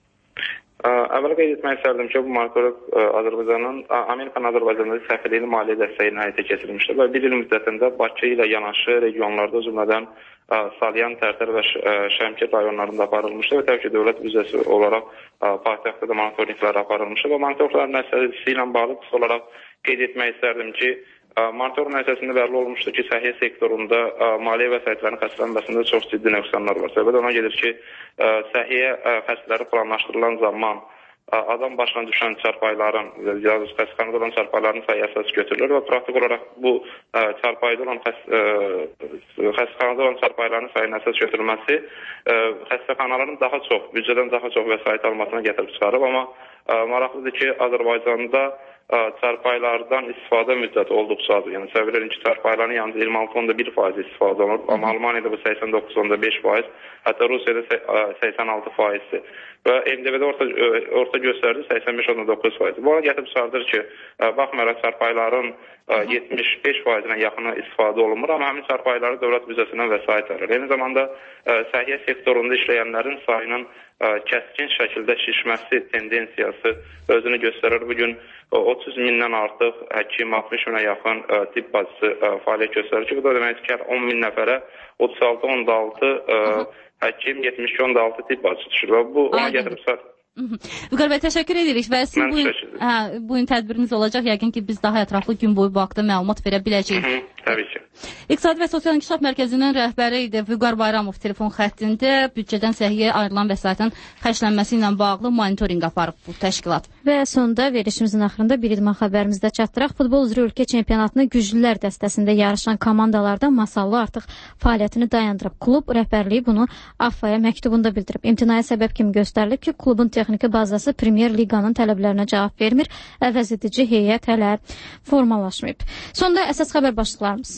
Əvvəla qeyd etmək istərdim ki, bu monitorinq Azərbaycanın, Amerikanın Azərbaycanda səfirliyi maliyyə dəstəyi ilə həyata keçirilmişdir və bir il müddətində Bakı ilə yanaşı regionlarda, cümlədən Salyan, Tərtər və Şəmkir rayonlarında aparılmışdır və təbii ki, dövlət büdcəsi olaraq paytaxtda da monitorinqlər aparılmışdır və monitorinqlərin nəticəsi ilə bağlı qısa olaraq qeyd etmək istərdim ki, monitorinq nəticəsində bəlli olmuşdur ki, səhiyyə sektorunda maliyyə vəsaitlərinin xərclənməsində çox ciddi nöqsanlar var. Səbəb ona gedir ki, səhiyyə xərcləri planlaşdırılan zaman adam başına düşən çarpayların, xəstəxanada olan çarpayların sayı əsas götürülür və praktik olaraq bu çarpayda olan xəstəxanada olan çarpayların sayının əsas götürülməsi xəstəxanaların daha çox, büdcədən daha çox vəsait almasına gətirib çıxarıb. Amma maraqlıdır ki, Azərbaycanda çarpaylardan istifadə müddəti olduqca azdır. Yəni, səvilərin ki, çarpayların yalnız iyirmi altı nöqtə bir faiz istifadə olunur. Amma Almaniyada bu səksən doqquz nöqtə beş faiz, hətta Rusiyada səksən altı faizdir. Və M D B-də orta, orta göstərdi səksən beş nöqtə doqquz faiz. Bu arada gətirib çıxardır ki, baxmayaraq çarpayların yetmiş beş faizinə yaxını istifadə olunmur, amma həmin çarpayları dövlət büdcəsindən vəsait verir. Eyni zamanda səhiyyə sektorunda işləyənlərin sayının kəskin şəkildə şişməsi tendensiyası özünü göstərir. Bugün otuz mindən artıq həkim, altmış minə yaxın tibb bacısı fəaliyyət göstərir ki, bu da demək ki, on min nəfərə otuz altı on altı həkim, yetmiş iki on altı tibb bacısı düşür və bu ona gətirib çıxardır. Vüqar bəy, təşəkkür edirik və sizin bu, hə, bu gün tədbiriniz olacaq. Yəqin ki, biz daha ətraflı gün boyu bu haqda məlumat verə biləcəyik. Təbii ki. İqtisadi və Sosial İnkişaf Mərkəzinin rəhbəri idi Vüqar Bayramov telefon xəttində büdcədən səhiyyəyə ayrılan vəsaitin xərclənməsi ilə bağlı monitorinq aparıb bu təşkilat. Və sonda verilişimizin axırında bir idman xəbərimizdə çatdıraq. Futbol üzrə ölkə çempionatını güclülər dəstəsində yarışan komandalarda Masallı artıq fəaliyyətini dayandırıb. Klub rəhbərliyi bunu A F A-ya məktubunda bildirib. İmtinaya səbəb kimi göstərilib ki, klubun texniki bazası Premyer Liqanın tələblərinə cavab vermir, əvəz edici heyət hələ formalaşmayıb. Sonda əsas xəbər başlıqlarımız.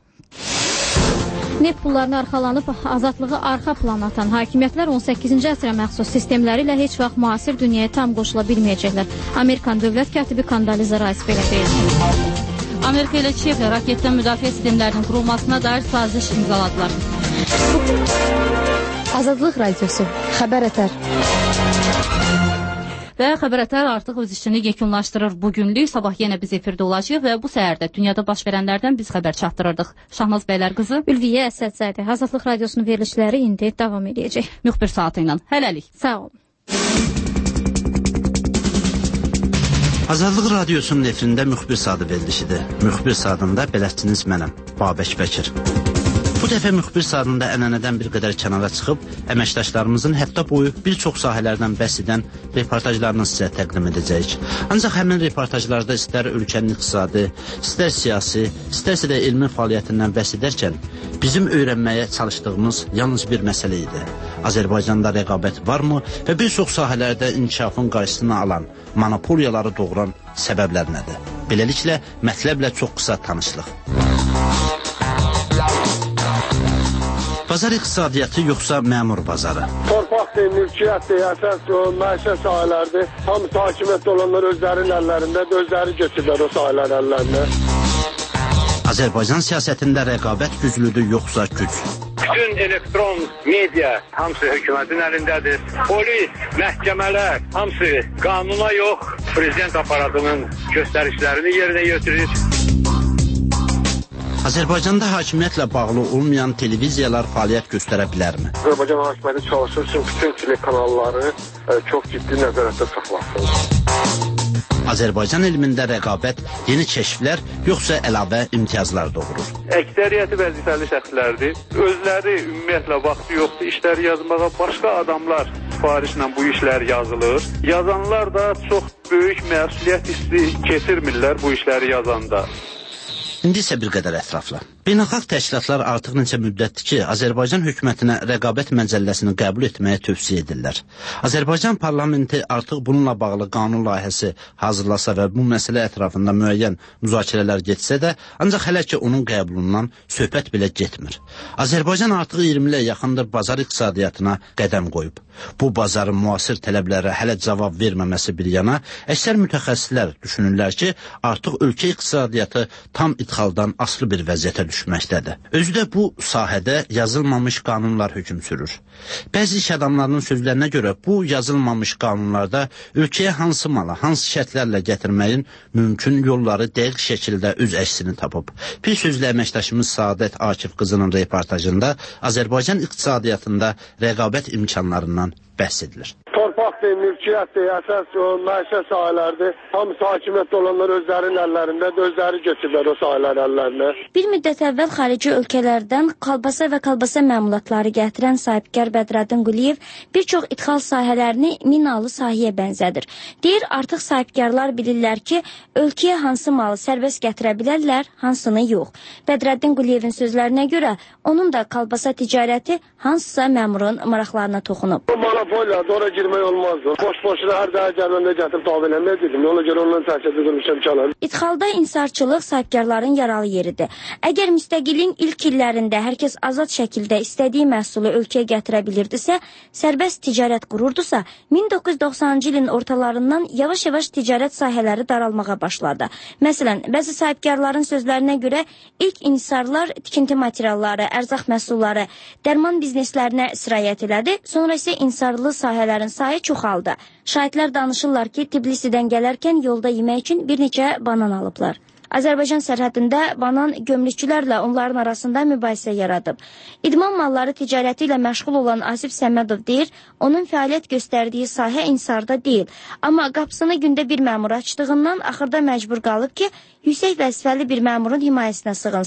Neft pullarını arxalanıb azadlığı arxa plan atan hakimiyyətlər on səkkizinci əsrə məxsus sistemləri ilə heç vaxt müasir dünyaya tam qoşula bilməyəcəklər. Amerikan dövlət katibi Kondoliza Rice belə deyir. Amerika ilə Çiyevlə raketdən müdafiə sistemlərinin qurulmasına dair saziş imzaladılar. Azadlıq Radiosu, Xəbər Ətər. Və Xəbər Ətər artıq öz işini yekunlaşdırır bugünlük. Sabah yenə biz efirdə olacağıq və bu səhərdə dünyada baş verənlərdən biz xəbər çatdırırdıq. Şahnaz bəylər qızı, Ülviyə Əsədzadə. Azadlıq Radiosunun verilişləri indi davam edəcək. Müxbir saatı ilə. Hələlik. Sağ olun. Azadlıq Radiosunun efirində müxbir saatı verilişidir. Müxbir saatında bələdçiniz mənəm, Babək Bəkir. Bu dəfə müxbir saatında ənənədən bir qədər kənara çıxıb, əməkdaşlarımızın həftə boyu bir çox sahələrdən bəhs edən reportajlarını sizə təqdim edəcəyik. Ancaq həmin reportajlarda istər ölkənin iqtisadi, istər siyasi, istərsə də elmi fəaliyyətindən bəhs edərkən, bizim öyrənməyə çalışdığımız yalnız bir məsələ idi. Azərbaycanda rəqabət varmı və bir çox sahələrdə inkişafın qarşısını alan, monopoliyaları doğuran səbəblər nədir? Beləliklə, mətləblə çox qısa tanışlıq. Bazar iqtisadiyyatı yoxsa məmur bazarı? Torpaqdır, mülkiyyətdir, əsas məişət sahələrdir. Hamısı hakimiyyətdə olanlar özlərinin əllərində, özləri götürürlər o sahələr əllərində. Azərbaycan siyasətində rəqabət güclüdür yoxsa güc? Bütün elektron media hamısı hökumətin əlindədir. Polis, məhkəmələr hamısı qanuna yox, prezident aparatının göstərişlərini yerinə götürür. Azərbaycanda hakimiyyətlə bağlı olmayan televiziyalar fəaliyyət göstərə bilərmi? Azərbaycan hakimiyyəti çalışır ki, bütün telekanalları çox ciddi nəzarətdə saxlasın. Azərbaycan elmində rəqabət yeni kəşflər yoxsa əlavə imtiyazlar doğurur? Əksəriyyəti vəzifəli şəxslərdir. Özləri ümumiyyətlə vaxtı yoxdur işləri yazmağa. Başqa adamlar sifarişlə bu işlər yazılır. Yazanlar da çox böyük məsuliyyət hissi keçirmirlər bu işləri yazanda. İndi isə bir qədər ətraflı. Beynəlxalq təşkilatlar artıq neçə müddətdir ki, Azərbaycan hökumətinə rəqabət məcəlləsini qəbul etməyə tövsiyə edirlər. Azərbaycan parlamenti artıq bununla bağlı qanun layihəsi hazırlasa və bu məsələ ətrafında müəyyən müzakirələr getsə də, ancaq hələ ki onun qəbulundan söhbət belə getmir. Azərbaycan artıq iyirmi ilə yaxındır bazar iqtisadiyyatına qədəm qoyub. Bu bazarın müasir tələblərə hələ cavab verməməsi bir yana, əksər mütəxəssislər düşünürlər ki, artıq ölkə iqtisadiyyatı tam idxaldan asılı bir vəziyyətə düşməkdədir. Özü də bu sahədə yazılmamış qanunlar hökm sürür. Bəzi iş adamlarının sözlərinə görə bu yazılmamış qanunlarda ölkəyə hansı mala, hansı şərtlərlə gətirməyin mümkün yolları dəqiq şəkildə öz əksini tapıb. Bir sözlə əməkdaşımız Saadət Akif qızının reportajında Azərbaycan iqtisadiyyatında rəqabət imkanlarından bəhs edilir. Torpaqdır, mülkiyyətdir, əsas məişət sahələrdir. Hamısı hakimiyyətdə olanlar özlərinin əllərində, özləri götürürlər o sahələr əllərinə. Bir müddət əvvəl xarici ölkələrdən kolbasa və kolbasa məmulatları gətirən sahibkar Bədrəddin Quliyev bir çox idxal sahələrini minalı sahəyə bənzədir. Deyir, artıq sahibkarlar bilirlər ki, ölkəyə hansı malı sərbəst gətirə bilərlər, hansını yox. Bədrəddin Quliyevin sözlərinə görə, onun da kolbasa ticarəti hansısa məmurun maraqlarına toxunub. O monopoliyadır, ora girmək olmazdı. Boş-boşuna hər dəqiqə gələndə gətirib davam eləmək dedim. Ona görə ondan təhkədə durmuşam çalan. İdxalda insarçılıq sahibkarların yaralı yeridir. Əgər müstəqilliyin ilk illərində hər kəs azad şəkildə istədiyi məhsulu ölkəyə gətirə bilirdisə, sərbəst ticarət qururdusa, min doqquz yüz doxsanıncı ilin ortalarından yavaş-yavaş ticarət sahələri daralmağa başladı. Məsələn, bəzi sahibkarların sözlərinə görə ilk insarlar tikinti materialları, ərzaq məhsulları, dərman bizneslərinə sirayət elədi, sonra isə insarlı sahələrin sayı çoxaldı. Şahidlər danışırlar ki, Tbilisidən gələrkən yolda yemək üçün bir neçə banan alıblar. Azərbaycan sərhədində banan gömrükçülərlə onların arasında mübahisə yaradıb. İdman malları ticarəti ilə məşğul olan Asif Səmədov deyir, onun fəaliyyət göstərdiyi sahə insarda deyil. Amma qapısını gündə bir məmur açdığından axırda məcbur qalıb ki, yüksək vəzifəli bir məmurun himayəsinə sığınsın.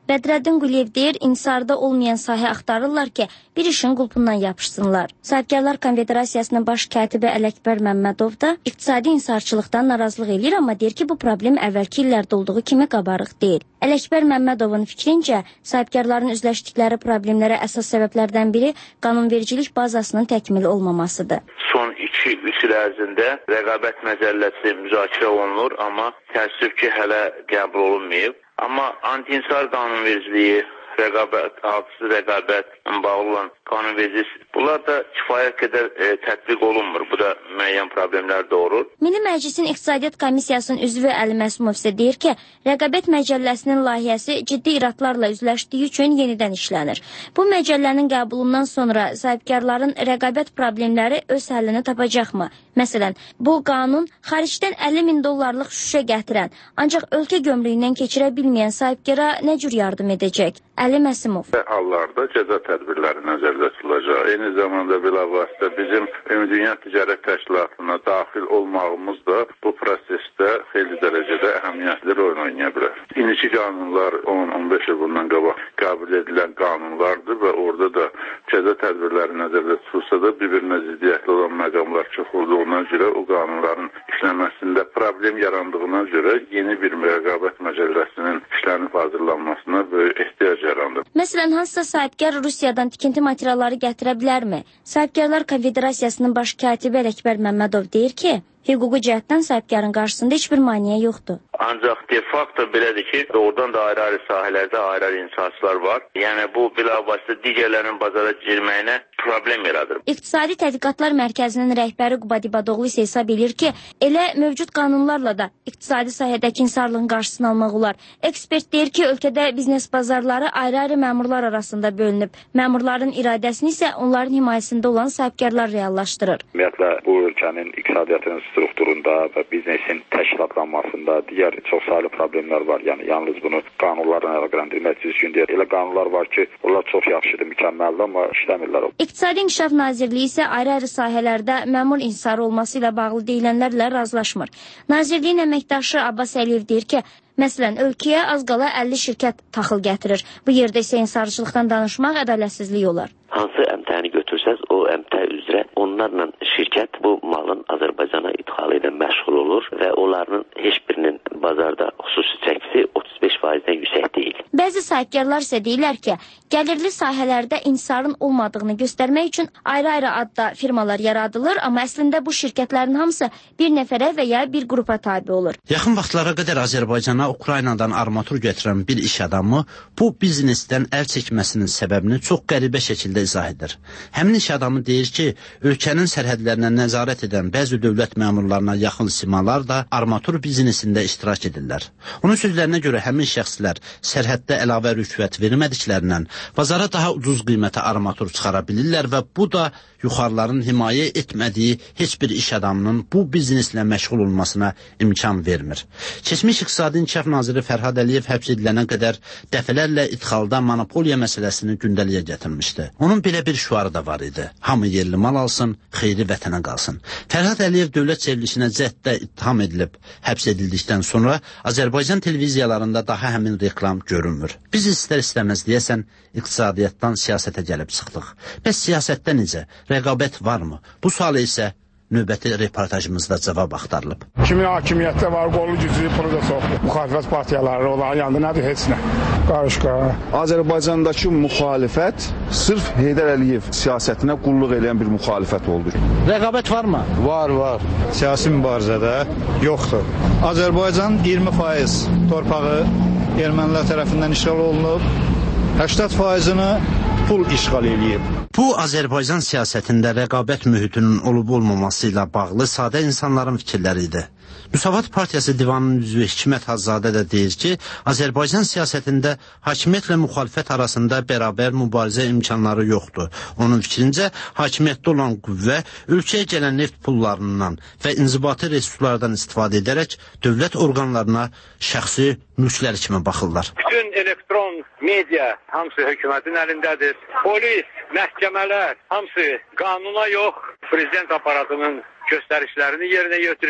Bədrəddin Quliyev deyir, inhisarda olmayan sahə axtarırlar ki, bir işin qulpundan yapışsınlar. Sahibkarlar Konfederasiyasının baş katibi Ələkbər Məmmədov da iqtisadi inhisarçılıqdan narazılıq eləyir, amma deyir ki, bu problem əvvəlki illərdə olduğu kimi qabarıq deyil. Ələkbər Məmmədovun fikrincə, sahibkarların üzləşdikləri problemlərə əsas səbəblərdən biri qanunvericilik bazasının təkmil olmamasıdır. Son iki üç il ərzində rəqabət məcəlləsi müzakirə olunur, amma təəssüf ki, hələ qəbul olunmayıb. Amma anti-insar qanunvericiliyi, rəqabət, haksız rəqabət bağlı olan qanunvericilik, bunlar da kifayət qədər e, tətbiq olunmur. Bu da müəyyən problemlər doğurur. Milli Məclisin İqtisadiyyat Komissiyasının üzvü Əli Məsumov isə deyir ki, rəqabət məcəlləsinin layihəsi ciddi iradlarla üzləşdiyi üçün yenidən işlənir. Bu məcəllənin qəbulundan sonra sahibkarların rəqabət problemləri öz həllini tapacaqmı? Məsələn, bu qanun xaricdən əlli min dollarlıq şüşə gətirən, ancaq ölkə gömrüyündən keçirə bilməyən sahibkara nə cür yardım edəcək? Əli Məsumov. Hallarda cəza tədbirləri nəzərdə tutulacaq. Eyni zamanda bilavasitə bizim Ümumdünya Ticarət Təşkilatına daxil olmağımız da bu prosesdə xeyli dərəcədə əhəmiyyətli rol oynaya bilər. İndiki qanunlar on on beş il bundan qabaq qəbul edilən qanunlardır və orada da cəza tədbirləri nəzərdə tutulsa da bir-birinə ziddiyyətli olan məqamlar çox olduğuna görə o qanunların işləməsində problem yarandığına görə yeni bir rəqabət məcəlləsinin işlənib hazırlanmasına böyük ehtiyac yarandı. Məsələn, hansısa sahibkar Rusiyadan tikinti materialları gətirə bilərmi? Sahibkarlar Konfederasiyasının baş katibi Ələkbər Məmmədov deyir ki, hüquqi cəhətdən sahibkarın qarşısında heç bir maneə yoxdur. Ancaq de facto belədir ki, oradan da ayrı-ayrı sahələrdə ayrı-ayrı insanlar var. Yəni bu bilavasitə digərlərinin bazara girməyinə problem yaradır. İqtisadi Tədqiqatlar Mərkəzinin rəhbəri Qubad İbadoğlu isə hesab edir ki, elə mövcud qanunlarla da iqtisadi sahədəki insarlığın qarşısını almaq olar. Ekspert deyir ki, ölkədə biznes bazarları ayrı-ayrı məmurlar arasında bölünüb. Məmurların iradəsini isə onların himayəsində olan sahibkarlar reallaşdırır. Ümumiyyətlə bu ölkənin iqtisadiyyatının strukturunda və biznesin təşkilatlanmasında digər çox saylı problemlər var. Yəni yalnız bunu qanunlarla əlaqələndirmək düzgün deyil. Elə qanunlar var ki, onlar çox yaxşıdır, mükəmməldir, amma işləmirlər. İqtisadi İnkişaf Nazirliyi isə ayrı-ayrı sahələrdə məmur insarı olması ilə bağlı deyilənlərlə razılaşmır. Nazirliyin əməkdaşı Abbas Əliyev deyir ki, məsələn, ölkəyə az qala əlli şirkət taxıl gətirir. Bu yerdə isə insarçılıqdan danışmaq ədalətsizlik olar. Hansı əmtəni götürsəz, o əmtə üzrə onlarla şirkət bu malın Azərbaycana idxalı ilə məşğul olur və onların heç birinin bazarda xüsusi çəkisi otuz beş faizdən yüksək deyil. Bəzi sahibkarlar isə deyirlər ki, gəlirli sahələrdə insarın olmadığını göstərmək üçün ayrı-ayrı adda firmalar yaradılır, amma əslində bu şirkətlərin hamısı bir nəfərə və ya bir qrupa tabi olur. Yaxın vaxtlara qədər Azərbaycana Ukraynadan armatur gətirən bir iş adamı bu biznesdən əl çəkməsinin səbəbini çox qəribə şəkildə izah edir. Həmin iş adamı deyir ki, ölkənin sərhədlərinə nəzarət edən bəzi dövlət məmurlarına yaxın simalar da armatur biznesində iştirak edirlər. Onun sözlərinə görə həmin şəxslər sərhəddə əlavə rüşvət vermədiklərindən bazara daha ucuz qiymətə armatur çıxara bilirlər və bu da yuxarıların himayə etmədiyi heç bir iş adamının bu bizneslə məşğul olmasına imkan vermir. Keçmiş İqtisadi İnkişaf Naziri Fərhad Əliyev həbs edilənə qədər dəfələrlə idxalda monopoliya məsələsini gündəliyə gətirmişdi. Onun belə bir şüarı da var idi. Hamı yerli mal alsın, xeyri vətənə qalsın. Fərhad Əliyev dövlət çevrilişinə cəhddə ittiham edilib, həbs edildikdən sonra Azərbaycan televiziyalarında daha həmin reklam görünmür. Biz istər-istəməz deyəsən iqtisadiyyatdan siyasətə gəlib çıxdıq. Bəs siyasətdə necə? Rəqabət varmı? Bu sualı isə növbəti reportajımızda cavab axtarılıb. Kimi hakimiyyətdə var, qolu güclü, pulu da çoxdur. Müxalifət partiyaları olan yanında nədir heç nə? Qarışqa. Azərbaycandakı müxalifət sırf Heydər Əliyev siyasətinə qulluq edən bir müxalifət oldu. Rəqabət varmı? Var, var. Siyasi mübarizədə yoxdur. Azərbaycan iyirmi faiz torpağı ermənilər tərəfindən işğal olunub, səksən faizini pul işğal eləyib. Bu, Azərbaycan siyasətində rəqabət mühitinin olub-olmaması ilə bağlı sadə insanların fikirləri idi. Müsavat Partiyası divanının üzvü Hikmət Hazzadə də deyir ki, Azərbaycan siyasətində hakimiyyətlə müxalifət arasında bərabər mübarizə imkanları yoxdur. Onun fikrincə, hakimiyyətdə olan qüvvə ölkəyə gələn neft pullarından və inzibati resurslardan istifadə edərək dövlət orqanlarına şəxsi mülkləri kimi baxırlar. Bütün elektron media hamısı hökumətin əlindədir. Polis, məhkəmələr hamısı qanuna yox, prezident aparatının göstərişlərini yerinə götürür.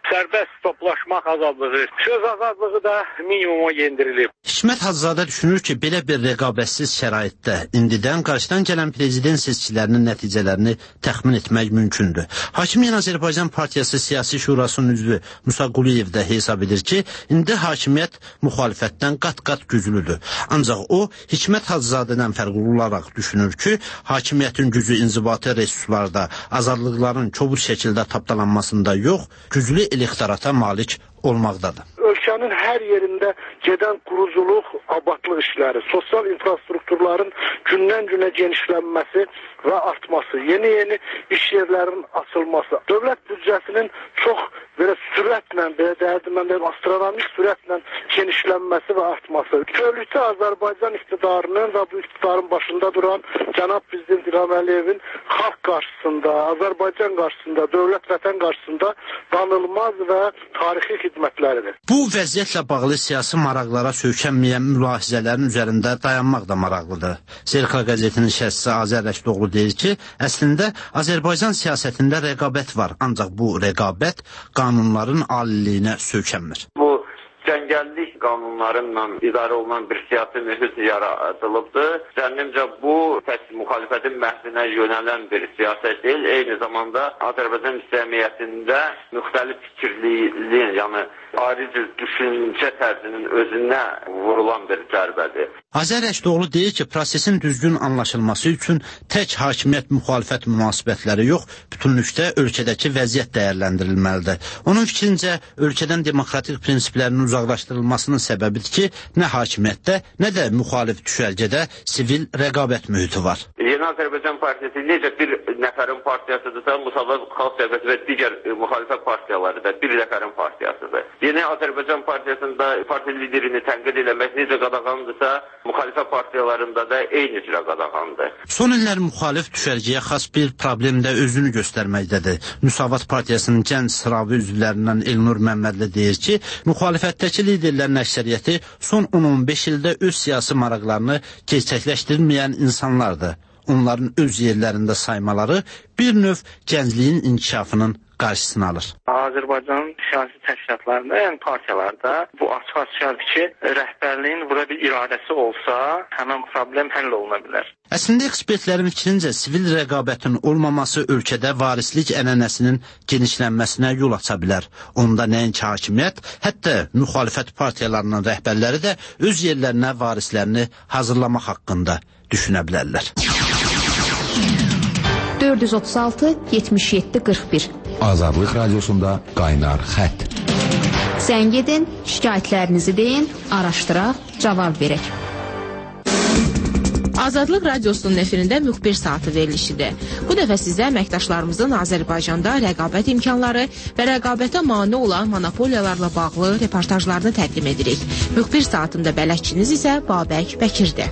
sərbəst toplaşmaq azadlığı, söz azadlığı da minimuma yendirilib. Hikmət Hacızadə düşünür ki, belə bir rəqabətsiz şəraitdə indidən qarşıdan gələn prezident seçkilərinin nəticələrini təxmin etmək mümkündür. Hakimiyyət Azərbaycan Partiyası Siyasi Şurasının üzvü Musa Quliyev də hesab edir ki, indi hakimiyyət müxalifətdən qat-qat güclüdür. Ancaq o, Hikmət Hacızadədən fərqli olaraq düşünür ki, hakimiyyətin gücü inzibati resurslarda, azadlıqların kobud şəkildə tapdalanmasında yox, güclü elektorata malik olmaqdadır. Ölkənin hər yerində gedən quruculuq, abadlıq işləri, sosial infrastrukturların gündən-günə genişlənməsi və artması, yeni-yeni iş yerlərinin açılması, dövlət büdcəsinin çox belə sürətlə, belə deyərdim mən deyəm, astronomik sürətlə genişlənməsi və artması, bütövlükdə Azərbaycan iqtidarının və bu iqtidarın başında duran cənab prezident İlham Əliyevin xalq qarşısında, Azərbaycan qarşısında, dövlət vətən qarşısında danılmaz və tarixi xidmətləridir. Bu vəziyyətlə bağlı siyasi maraqlara söykənməyən mülahizələrin üzərində dayanmaq da maraqlıdır. Zerka qəzetinin şərhçisi Azər Rəşdoğlu deyir ki, əslində Azərbaycan siyasətində rəqabət var, ancaq bu rəqabət qanunların aliliyinə söykənmir. Bu cəngəllik qanunlarıyla idarə olunan bir siyasi mühit yaradılıbdır. Zənnimcə bu tək müxalifətin məhvinə yönələn bir siyasət deyil, eyni zamanda Azərbaycan cəmiyyətində müxtəlif fikirliliyin, yəni ayrıca düşüncə tərzinin özünə vurulan bir zərbədir. Azər Rəşdoğlu deyir ki, prosesin düzgün anlaşılması üçün tək hakimiyyət-müxalifət münasibətləri yox, bütünlükdə ölkədəki vəziyyət dəyərləndirilməlidir. Onun fikrincə, ölkədən demokratik prinsiplərin uzaqlaşdırılmasının səbəbidir ki, nə hakimiyyətdə, nə də müxalif düşərgədə sivil rəqabət mühiti var. Yeni Azərbaycan Partiyası necə bir nəfərin partiyasıdırsa, Müsavat Xalq Cəbhəsi və digər müxalifət partiyaları da bir nəfərin partiyasıdır. Yeni Azərbaycan Partiyasında partiya liderini tənqid eləmək necə qadağandısa, müxalifət partiyalarında da eyni cürə qadağandır. Son illər müxalif düşərgəyə xas bir problem də özünü göstərməkdədir. Müsavat Partiyasının gənc sıravi üzvlərindən Elnur Məmmədli deyir ki, müxalifətdəki liderlərin əksəriyyəti son on on beş ildə öz siyasi maraqlarını gerçəkləşdirməyən insanlardır. Onların öz yerlərində saymaları bir növ gəncliyin inkişafının qarşısını alır. Azərbaycanın siyasi təşkilatlarında, yəni partiyalarda bu açıq-açıqdır ki, rəhbərliyin burada bir iradəsi olsa, həmin problem həll oluna bilər. Əslində ekspertlərin fikrincə sivil rəqabətin olmaması ölkədə varislik ənənəsinin genişlənməsinə yol aça bilər. Onda nəinki hakimiyyət, hətta müxalifət partiyalarının rəhbərləri də öz yerlərinə varislərini hazırlamaq haqqında düşünə bilərlər. dörd yüz otuz altı yetmiş yeddi qırx bir Azadlıq Radiosunda qaynar xətt. Zəng edin, şikayətlərinizi deyin, araşdıraq, cavab verək. Azadlıq Radiosunun efirində müxbir saatı verilişidir. Bu dəfə sizə əməkdaşlarımızın Azərbaycanda rəqabət imkanları və rəqabətə mane olan monopoliyalarla bağlı reportajlarını təqdim edirik. Müxbir saatında bələdçiniz isə Babək Bəkirdir.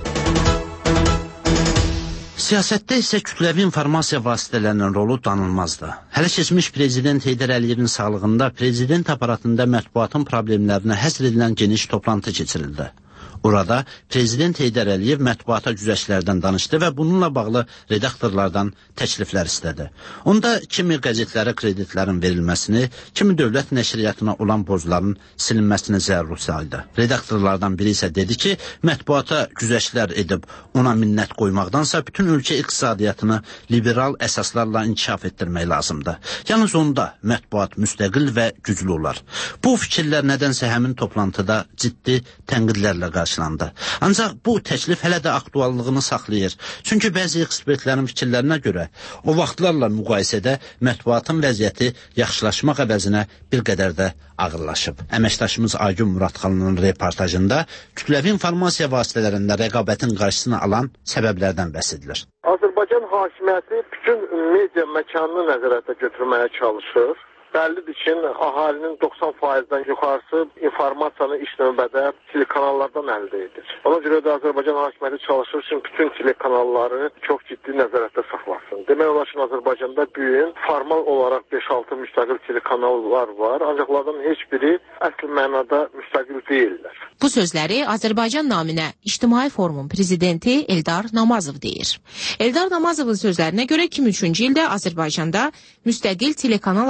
Siyasətdə isə kütləvi informasiya vasitələrinin rolu danılmazdır. Hələ keçmiş prezident Heydər Əliyevin sağlığında prezident aparatında mətbuatın problemlərinə həsr edilən geniş toplantı keçirildi. Orada prezident Heydər Əliyev mətbuata güzəştlərdən danışdı və bununla bağlı redaktorlardan təkliflər istədi. Onda kimi qəzetlərə kreditlərin verilməsini, kimi dövlət nəşriyyatına olan borcların silinməsini zəruri saydı. Redaktorlardan biri isə dedi ki, mətbuata güzəştlər edib ona minnət qoymaqdansa bütün ölkə iqtisadiyyatını liberal əsaslarla inkişaf etdirmək lazımdır. Yalnız onda mətbuat müstəqil və güclü olar. Bu fikirlər nədənsə həmin toplantıda ciddi tənqidlərlə qarşılandı. Ancaq bu təklif hələ də aktuallığını saxlayır. Çünki bəzi ekspertlərin fikirlərinə görə o vaxtlarla müqayisədə mətbuatın vəziyyəti yaxşılaşmaq əvəzinə bir qədər də ağırlaşıb. Əməkdaşımız Aygün Muradxanlının reportajında kütləvi informasiya vasitələrində rəqabətin qarşısını alan səbəblərdən bəhs edilir. Azərbaycan hakimiyyəti bütün media məkanını nəzarətə götürməyə çalışır. Bəllidir ki, əhalinin doxsan faizdən yuxarısı informasiyanı ilk növbədə telekanallardan əldə edir. Ona görə də Azərbaycan hakimiyyəti çalışır ki, bütün telekanalları çox ciddi nəzarətdə saxlasın. Demək olar ki, Azərbaycanda bu gün formal olaraq beş altı müstəqil telekanallar var, ancaq onlardan heç biri əsl mənada müstəqil deyirlər. Bu sözləri Azərbaycan naminə İctimai Forumun prezidenti Eldar Namazov deyir. Eldar Namazovun sözlərinə görə iki min üçüncü ildə Azərbaycanda müstəqil telekanal açmağa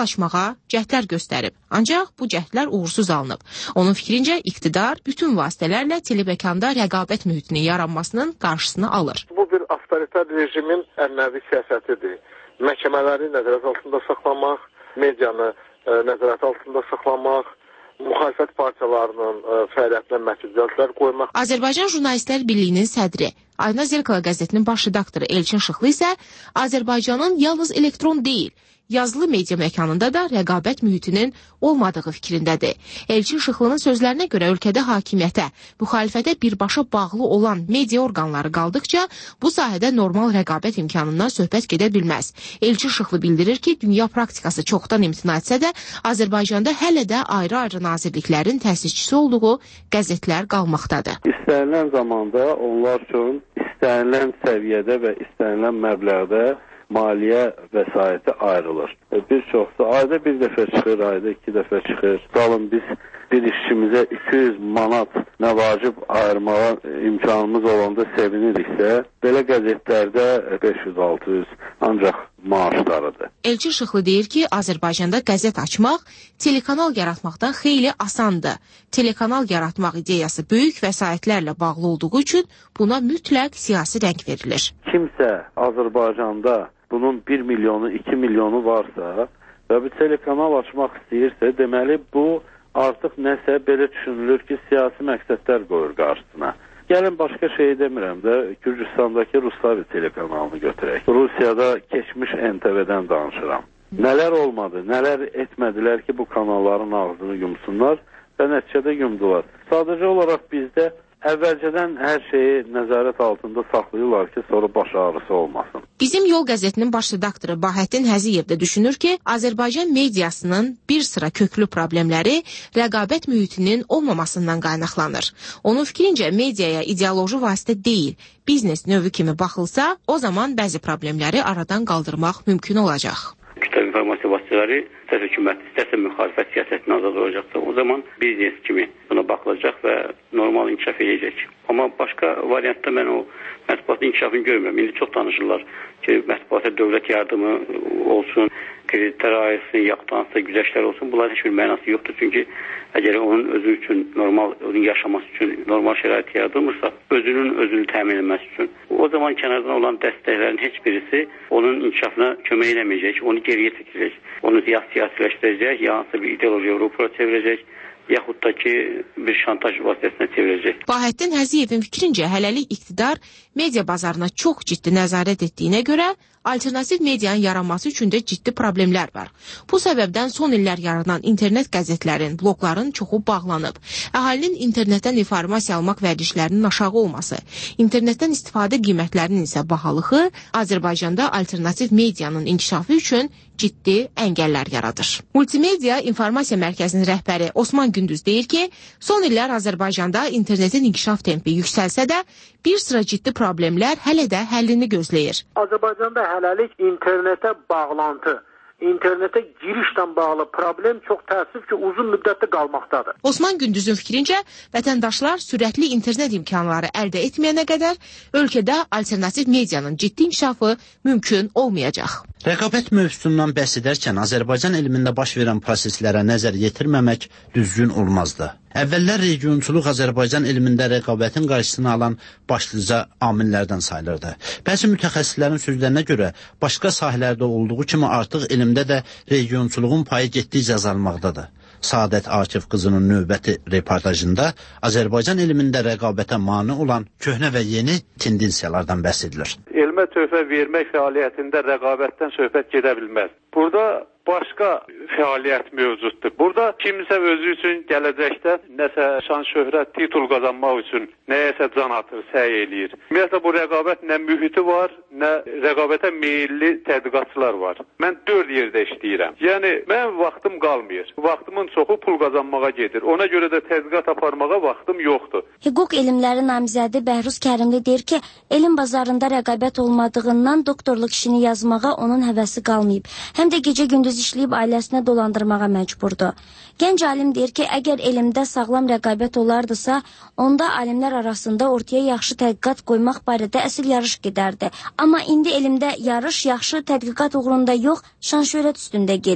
cəhdlər göstərib. Ancaq bu cəhdlər uğursuz alınıb. Onun fikrincə iqtidar bütün vasitələrlə telebəkanda rəqabət mühitinin yaranmasının qarşısını alır. Bu bir avtoritar rejimin ənənəvi siyasətidir. Məhkəmələri nəzarət altında saxlamaq, medianı ə, nəzarət altında saxlamaq, müxalifət partiyalarının ə, fəaliyyətinə məhdudiyyətlər qoymaq. Azərbaycan Jurnalistlər Birliyinin sədri, Ayna Zerkala qəzetinin baş redaktoru Elçin Şıxlı isə Azərbaycanın yalnız elektron deyil, yazılı media məkanında da rəqabət mühitinin olmadığı fikrindədir. Elçin Şıxlının sözlərinə görə ölkədə hakimiyyətə, müxalifətə birbaşa bağlı olan media orqanları qaldıqca bu sahədə normal rəqabət imkanından söhbət gedə bilməz. Elçin Şıxlı bildirir ki, dünya praktikası çoxdan imtina etsə də Azərbaycanda hələ də ayrı-ayrı nazirliklərin təsisçisi olduğu qəzetlər qalmaqdadır. İstənilən zamanda onlar üçün istənilən səviyyədə və istənilən məbləğdə maliyyə vəsaiti ayrılır. Bir çoxsa ayda bir dəfə çıxır, ayda iki dəfə çıxır. Dalın biz bir işçimizə iki yüz manat məvacib ayırmağa imkanımız olanda seviniriksə, belə qəzetlərdə beş yüz altı yüz ancaq maaşlarıdır. Elçin Şıxlı deyir ki, Azərbaycanda qəzet açmaq, telekanal yaratmaqdan xeyli asandır. Telekanal yaratmaq ideyası böyük vəsaitlərlə bağlı olduğu üçün buna mütləq siyasi rəng verilir. Kimsə Azərbaycanda bunun bir milyonu, iki milyonu varsa və bir telekanal açmaq istəyirsə, deməli bu artıq nəsə belə düşünülür ki, siyasi məqsədlər qoyur qarşısına. Gəlin başqa şey demirəm də, Gürcüstandakı Ruslavi telekanalını götürək. Rusiyada keçmiş N T V-dən danışıram. Nələr olmadı, nələr etmədilər ki, bu kanalların ağzını yumsunlar və nəticədə yumdular. Sadəcə olaraq bizdə əvvəlcədən hər şeyi nəzarət altında saxlayırlar ki, sonra baş ağrısı olmasın. Bizim Yol qəzetinin baş redaktoru Bahəttin Həziyev də düşünür ki, Azərbaycan mediasının bir sıra köklü problemləri rəqabət mühitinin olmamasından qaynaqlanır. Onun fikrincə mediaya ideoloji vasitə deyil, biznes növü kimi baxılsa, o zaman bəzi problemləri aradan qaldırmaq mümkün olacaq. Kütləvi informasiya vasitələri istər hökumət, istərsə müxalifət siyasətinə azad olacaqsa, o zaman biznes kimi buna baxılacaq və normal inkişaf edəcək. Amma başqa variantda mən o mətbuatın inkişafını görmürəm. İndi çox danışırlar ki, mətbuata dövlət yardımı olsun, kreditlər ayrılsın, yaxdansa güzəştlər olsun. Bunların heç bir mənası yoxdur. Çünki əgər onun özü üçün normal, onun yaşaması üçün normal şərait yaradılmırsa, özünün özünü təmin etməsi üçün, o zaman kənardan olan dəstəklərin heç birisi onun inkişafına kömək eləməyəcək, onu geriyə çəkəcək. Onu ya siyasiləşdirəcək, ya hansısa bir ideoloji Avropaya çevirəcək, yaxud da ki, bir şantaj vasitəsinə çevirəcək. Bahəttin Həziyevin fikrincə hələlik iqtidar media bazarına çox ciddi nəzarət etdiyinə görə alternativ medianın yaranması üçün də ciddi problemlər var. Bu səbəbdən son illər yaranan internet qəzetlərin, blogların çoxu bağlanıb. Əhalinin internetdən informasiya almaq vərdişlərinin aşağı olması, internetdən istifadə qiymətlərinin isə bahalığı Azərbaycanda alternativ medianın inkişafı üçün ciddi əngəllər yaradır. Multimedia İnformasiya Mərkəzinin rəhbəri Osman Gündüz deyir ki, son illər Azərbaycanda internetin inkişaf tempi yüksəlsə də, bir sıra ciddi problemlər hələ də həllini gözləyir. Azərbaycanda hələlik internetə bağlantı, internetə girişlə bağlı problem çox təəssüf ki, uzun müddətdə qalmaqdadır. Osman Gündüzün fikrincə, vətəndaşlar sürətli internet imkanları əldə etməyənə qədər ölkədə alternativ medianın ciddi inkişafı mümkün olmayacaq. Rəqabət mövzusundan bəhs edərkən Azərbaycan elmində baş verən proseslərə nəzər yetirməmək düzgün olmazdı. Əvvəllər regionçuluq Azərbaycan elmində rəqabətin qarşısını alan başlıca amillərdən sayılırdı. Bəzi mütəxəssislərin sözlərinə görə başqa sahələrdə olduğu kimi artıq elmdə də regionçuluğun payı getdikcə azalmaqdadır. Saadət Akif qızının növbəti reportajında Azərbaycan elmində rəqabətə mane olan köhnə və yeni tendensiyalardan bəhs edilir. Elmə töhfə vermək fəaliyyətində rəqabətdən söhbət gedə bilməz. Burada başqa fəaliyyət mövcuddur. Burada kimsə özü üçün gələcəkdə nəsə şan şöhrət, titul qazanmaq üçün nəyəsə can atır, səy eləyir. Ümumiyyətlə bu rəqabət nə mühiti var, nə rəqabətə meyilli tədqiqatçılar var. Mən dörd yerdə işləyirəm. Yəni mənim vaxtım qalmır. Vaxtımın çoxu pul qazanmağa gedir. Ona görə də tədqiqat aparmağa vaxtım yoxdur. Hüquq elmləri namizədi Bəhruz Kərimli deyir ki, elm bazarında rəqabət olmadığından doktorluq işini yazmağa onun həvəsi qalmayıb. Həm də gecə-gündüz işləyib ailəsinə dolandırmağa məcburdur. Gənc alim deyir ki, əgər elmdə sağlam rəqabət olardısa, onda alimlər arasında ortaya yaxşı tədqiqat qoymaq barədə əsl yarış gedərdi. Amma indi elmdə yarış yaxşı tədqiqat uğrunda yox, şan-şöhrət üstündə gedir.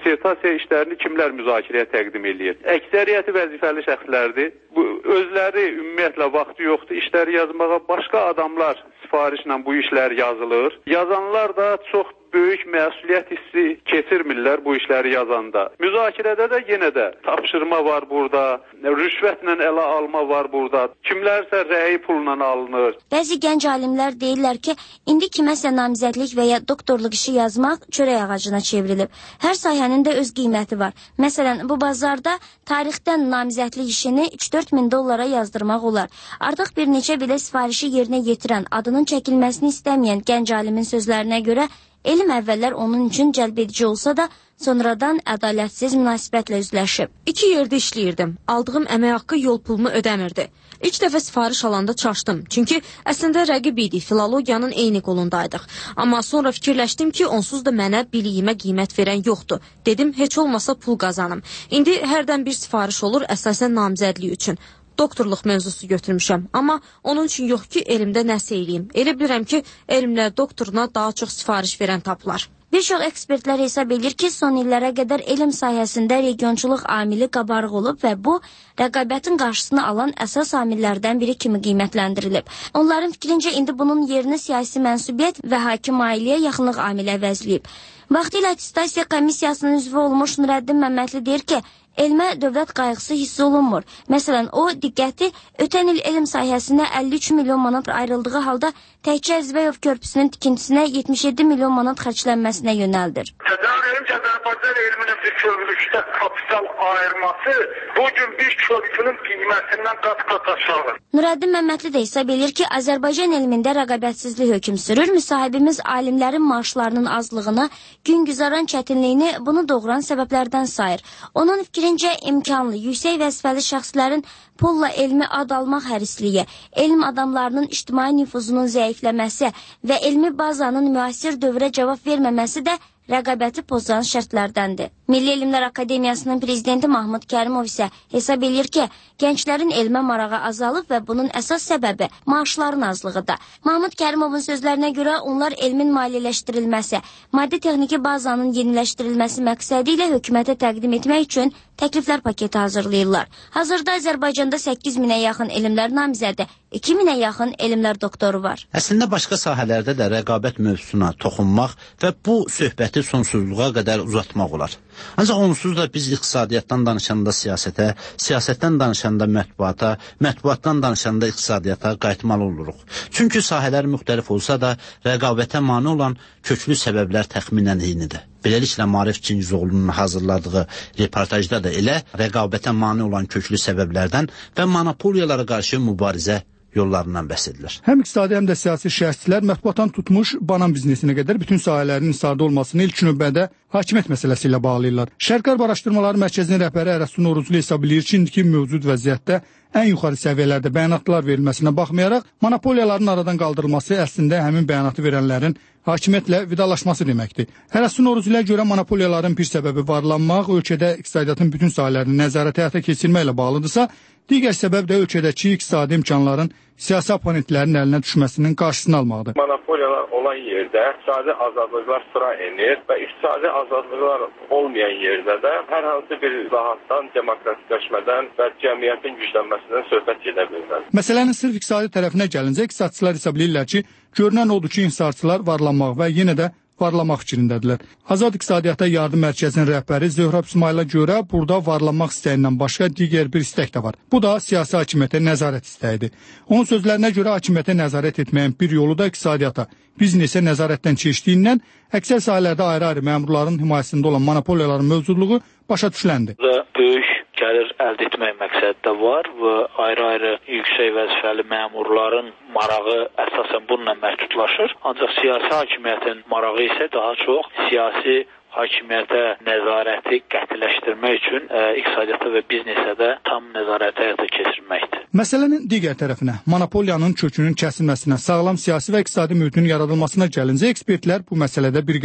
dissertasiya işlərini kimlər müzakirəyə təqdim edir? Əksəriyyəti vəzifəli şəxslərdir. Bu özləri ümumiyyətlə vaxtı yoxdur işləri yazmağa. Başqa adamlar sifarişlə bu işlər yazılır. Yazanlar da çox böyük məsuliyyət hissi keçirmirlər bu işləri yazanda. Müzakirədə də yenə də tapşırma var burada, rüşvətlə ələ alma var burada. Kimlərsə rəyi pulla alınır. Bəzi gənc alimlər deyirlər ki, indi kiməsə namizədlik və ya doktorluq işi yazmaq çörək ağacına çevrilib. Hər sahənin də öz qiyməti var. Məsələn, bu bazarda tarixdən namizədlik işini üç dörd min dollara yazdırmaq olar. Artıq bir neçə belə sifarişi yerinə yetirən, adının çəkilməsini istəməyən gənc alimin sözlərinə görə elm əvvəllər onun üçün cəlbedici olsa da, sonradan ədalətsiz münasibətlə üzləşib. İki yerdə işləyirdim. Aldığım əmək haqqı yol pulumu ödəmirdi. İlk dəfə sifariş alanda çaşdım. Çünki əslində rəqib idik, filologiyanın eyni qolundaydıq. Amma sonra fikirləşdim ki, onsuz da mənə biliyimə qiymət verən yoxdur. Dedim, heç olmasa pul qazanım. İndi hərdən bir sifariş olur, əsasən namizədlik üçün. Doktorluq mövzusu götürmüşəm, amma onun üçün yox ki, elmdə nəsə eləyim. Elə bilirəm ki, elmlər doktoruna daha çox sifariş verən tapılar. Bir çox ekspertlər hesab edir ki, son illərə qədər elm sahəsində regionçuluq amili qabarıq olub və bu, rəqabətin qarşısını alan əsas amillərdən biri kimi qiymətləndirilib. Onların fikrincə indi bunun yerini siyasi mənsubiyyət və hakim ailiyə yaxınlıq amili əvəzləyib. Vaxtilə attestasiya komissiyasının üzvü olmuş Nurəddin Məmmədli deyir ki, elmə dövlət qayğısı hiss olunmur. Məsələn, o diqqəti ötən il elm sahəsinə əlli üç milyon manat ayrıldığı halda təkcə Əzbəyov körpüsünün tikintisinə yetmiş yeddi milyon manat xərclənməsinə yönəldir. Tədarüm Azərbaycan elminin bir körpülükdə kapital ayırması bugün bir körpünün qiyməsindən qat-qat aşağıdır. Nurəddin Məmmədli də hesab edir ki, Azərbaycan elmində rəqabətsizlik hökm sürür. Müsahibimiz alimlərin maaşlarının azlığını, gün güzaran çətinliyini bunu doğuran səbəblərdən sayır. Onun fikrincə imkanlı, yüksək vəzifəli şəxslərin pulla elmi ad almaq hərisliyi, elm adamlarının ictimai nüfuzunun zəifləməsi və elmi bazanın müasir dövrə cavab verməməsi də rəqabəti pozan şərtlərdəndir. Milli Elmlər Akademiyasının prezidenti Mahmud Kərimov isə hesab edir ki, gənclərin elmə marağı azalıb və bunun əsas səbəbi maaşların azlığıdır. Mahmud Kərimovun sözlərinə görə onlar elmin maliyyələşdirilməsi, maddi-texniki bazanın yeniləşdirilməsi məqsədi ilə hökumətə təqdim etmək üçün təkliflər paketi hazırlayırlar. Hazırda Azərbaycanda səkkiz minə yaxın elmlər namizədi, iki minə yaxın elmlər doktoru var. Əslində başqa sahələrdə də rəqabət mövzusuna toxunmaq və bu söhbəti sonsuzluğa qədər uzatmaq olar. Ancaq onsuz da biz iqtisadiyyatdan danışanda siyasətə, siyasətdən danışanda mətbuata, mətbuatdan danışanda iqtisadiyyata qayıtmalı oluruq. Çünki sahələr müxtəlif olsa da rəqabətə mane olan köklü səbəblər təxminən eynidir. Beləliklə, Maarif Cingizoğlu'nun hazırladığı reportajda da elə rəqabətə mane olan köklü səbəblərdən və monopoliyalara qarşı mübarizə yollarından bəhs edilir. Həm iqtisadi, həm də siyasi şəxslər mətbuatdan tutmuş banan biznesinə qədər bütün sahələrin insarda olmasını ilk növbədə hakimiyyət məsələsi ilə bağlayırlar. Şərq-Qərb Araşdırmaları Mərkəzinin rəhbəri Ərəstu Novruzlu hesab edir ki, indiki mövcud vəziyyətdə ən yuxarı səviyyələrdə bəyanatlar verilməsinə baxmayaraq, monopoliyaların aradan qaldırılması əslində həmin bəyanatı verənlərin hakimiyyətlə vidalaşması deməkdir. Ərəstu Novruzluya görə monopoliyaların bir səbəbi varlanmaq, ölkədə iqtisadiyyatın bütün sahələrini nəzarətə həyata keçirməklə bağlıdırsa, digər səbəb də ölkədəki iqtisadi imkanların siyasi oponentlərin əlinə düşməsinin qarşısını almaqdır. Monopoliyalar olan yerdə iqtisadi azadlıqlar sıra enir və iqtisadi azadlıqlar olmayan yerdə də hər hansı bir izahatdan, demokratikləşmədən və cəmiyyətin güclənməsindən söhbət gedə bilər. Məsələnin sırf iqtisadi tərəfinə gəlincə, iqtisadçılar hesab edirlər ki, görünən odur ki, inhisarçılar varlanmaq və yenə də varlamaq fikrindədirlər. Azad İqtisadiyyata Yardım Mərkəzinin rəhbəri Zöhrab İsmayıla görə burada varlanmaq istəyindən başqa digər bir istək də var. Bu da siyasi hakimiyyətə nəzarət istəyidir. Onun sözlərinə görə hakimiyyətə nəzarət etməyin bir yolu da iqtisadiyyata, biznesə nəzarətdən keçdiyindən əksər sahələrdə ayrı-ayrı məmurların himayəsində olan monopoliyaların mövcudluğu başa düşüləndir. Böyük gəlir əldə etmək məqsədi də var və ayrı-ayrı yüksək vəzifəli məmurların marağı əsasən bununla məhdudlaşır. Ancaq siyasi hakimiyyətin marağı isə daha çox siyasi hakimiyyətə nəzarəti qətiləşdirmək üçün ə, iqtisadiyyata və biznesə də tam nəzarəti həyata keçirməkdir. Məsələnin digər tərəfinə, monopoliyanın kökünün kəsilməsinə, sağlam siyasi və iqtisadi mühitin yaradılmasına gəlincə, ekspertlər bu məsələdə bir qədər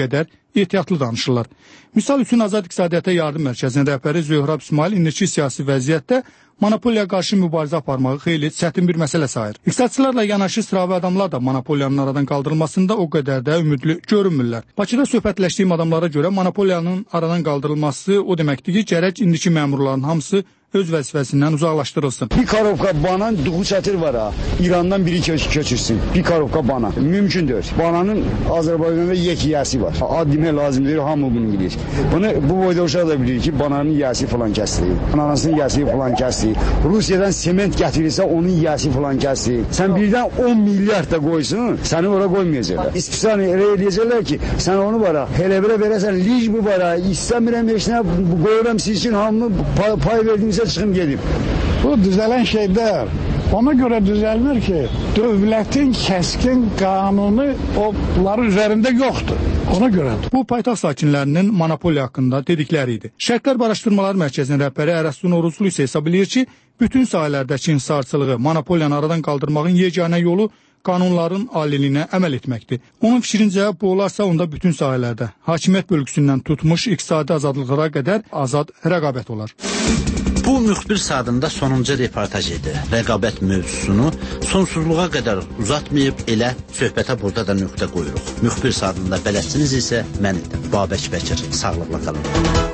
ehtiyatlı danışırlar. Misal üçün Azad İqtisadiyyata Yardım Mərkəzinin rəhbəri Zöhrab İsmail indiki siyasi vəziyyətdə monopoliya qarşı mübarizə aparmağı xeyli çətin bir məsələ sayır. İqtisadçılarla yanaşı sıravi adamlar da monopoliyanın aradan qaldırılmasında o qədər də ümidli görünmürlər. Bakıda söhbətləşdiyim adamlara görə monopoliyanın aradan qaldırılması o deməkdir ki, gərək indiki məmurların hamısı öz vəzifəsindən uzaqlaşdırılsın. Bir karovka banan duğu çətir var ha. İrandan biri kö köçürsün. Bir karovka bana. Mümkündür. Bananın Azərbaycanda yek yiyəsi var. Ad demək lazımdır. Hamı bunu bilir. Bunu bu boyda uşaq da bilir ki, bananın yiyəsi falan kəsdir. Ananasının yiyəsi falan kəsdir. Rusiyadan sement gətirirsə onun yiyəsi falan kəsdir. Sən birdən on milyard da qoysun, səni ora qoymayacaqlar. İspisani elə edəcəklər ki, sən onu var ha, elə belə verəsən, lic bu var ha, istəmirəm eşinə, qoyuram sizin hamını pay, pay verdiyiniz çıxım gedib. Bu düzələn şeylər ona görə düzəlmir ki, dövlətin kəskin qanunu onların üzərində yoxdur. Ona görədir. Bu paytaxt sakinlərinin monopoliya haqqında dedikləri idi. Şərqlər Araşdırmalar Mərkəzinin rəhbəri Ərəstu Noruzlu isə hesab edir ki, bütün sahələrdəki inhisarçılığı, monopoliyanı aradan qaldırmağın yeganə yolu qanunların aliliyinə əməl etməkdir. Onun fikrincə bu olarsa onda bütün sahələrdə hakimiyyət bölgüsündən tutmuş iqtisadi azadlıqlara qədər azad rəqabət olar. Bu müxbir saatında sonuncu reportaj idi. Rəqabət mövzusunu sonsuzluğa qədər uzatmayıb elə söhbətə burada da nöqtə qoyuruq. Müxbir saatında bələdçiniz isə mən idim. Babək Bəkir. Sağlıqla qalın.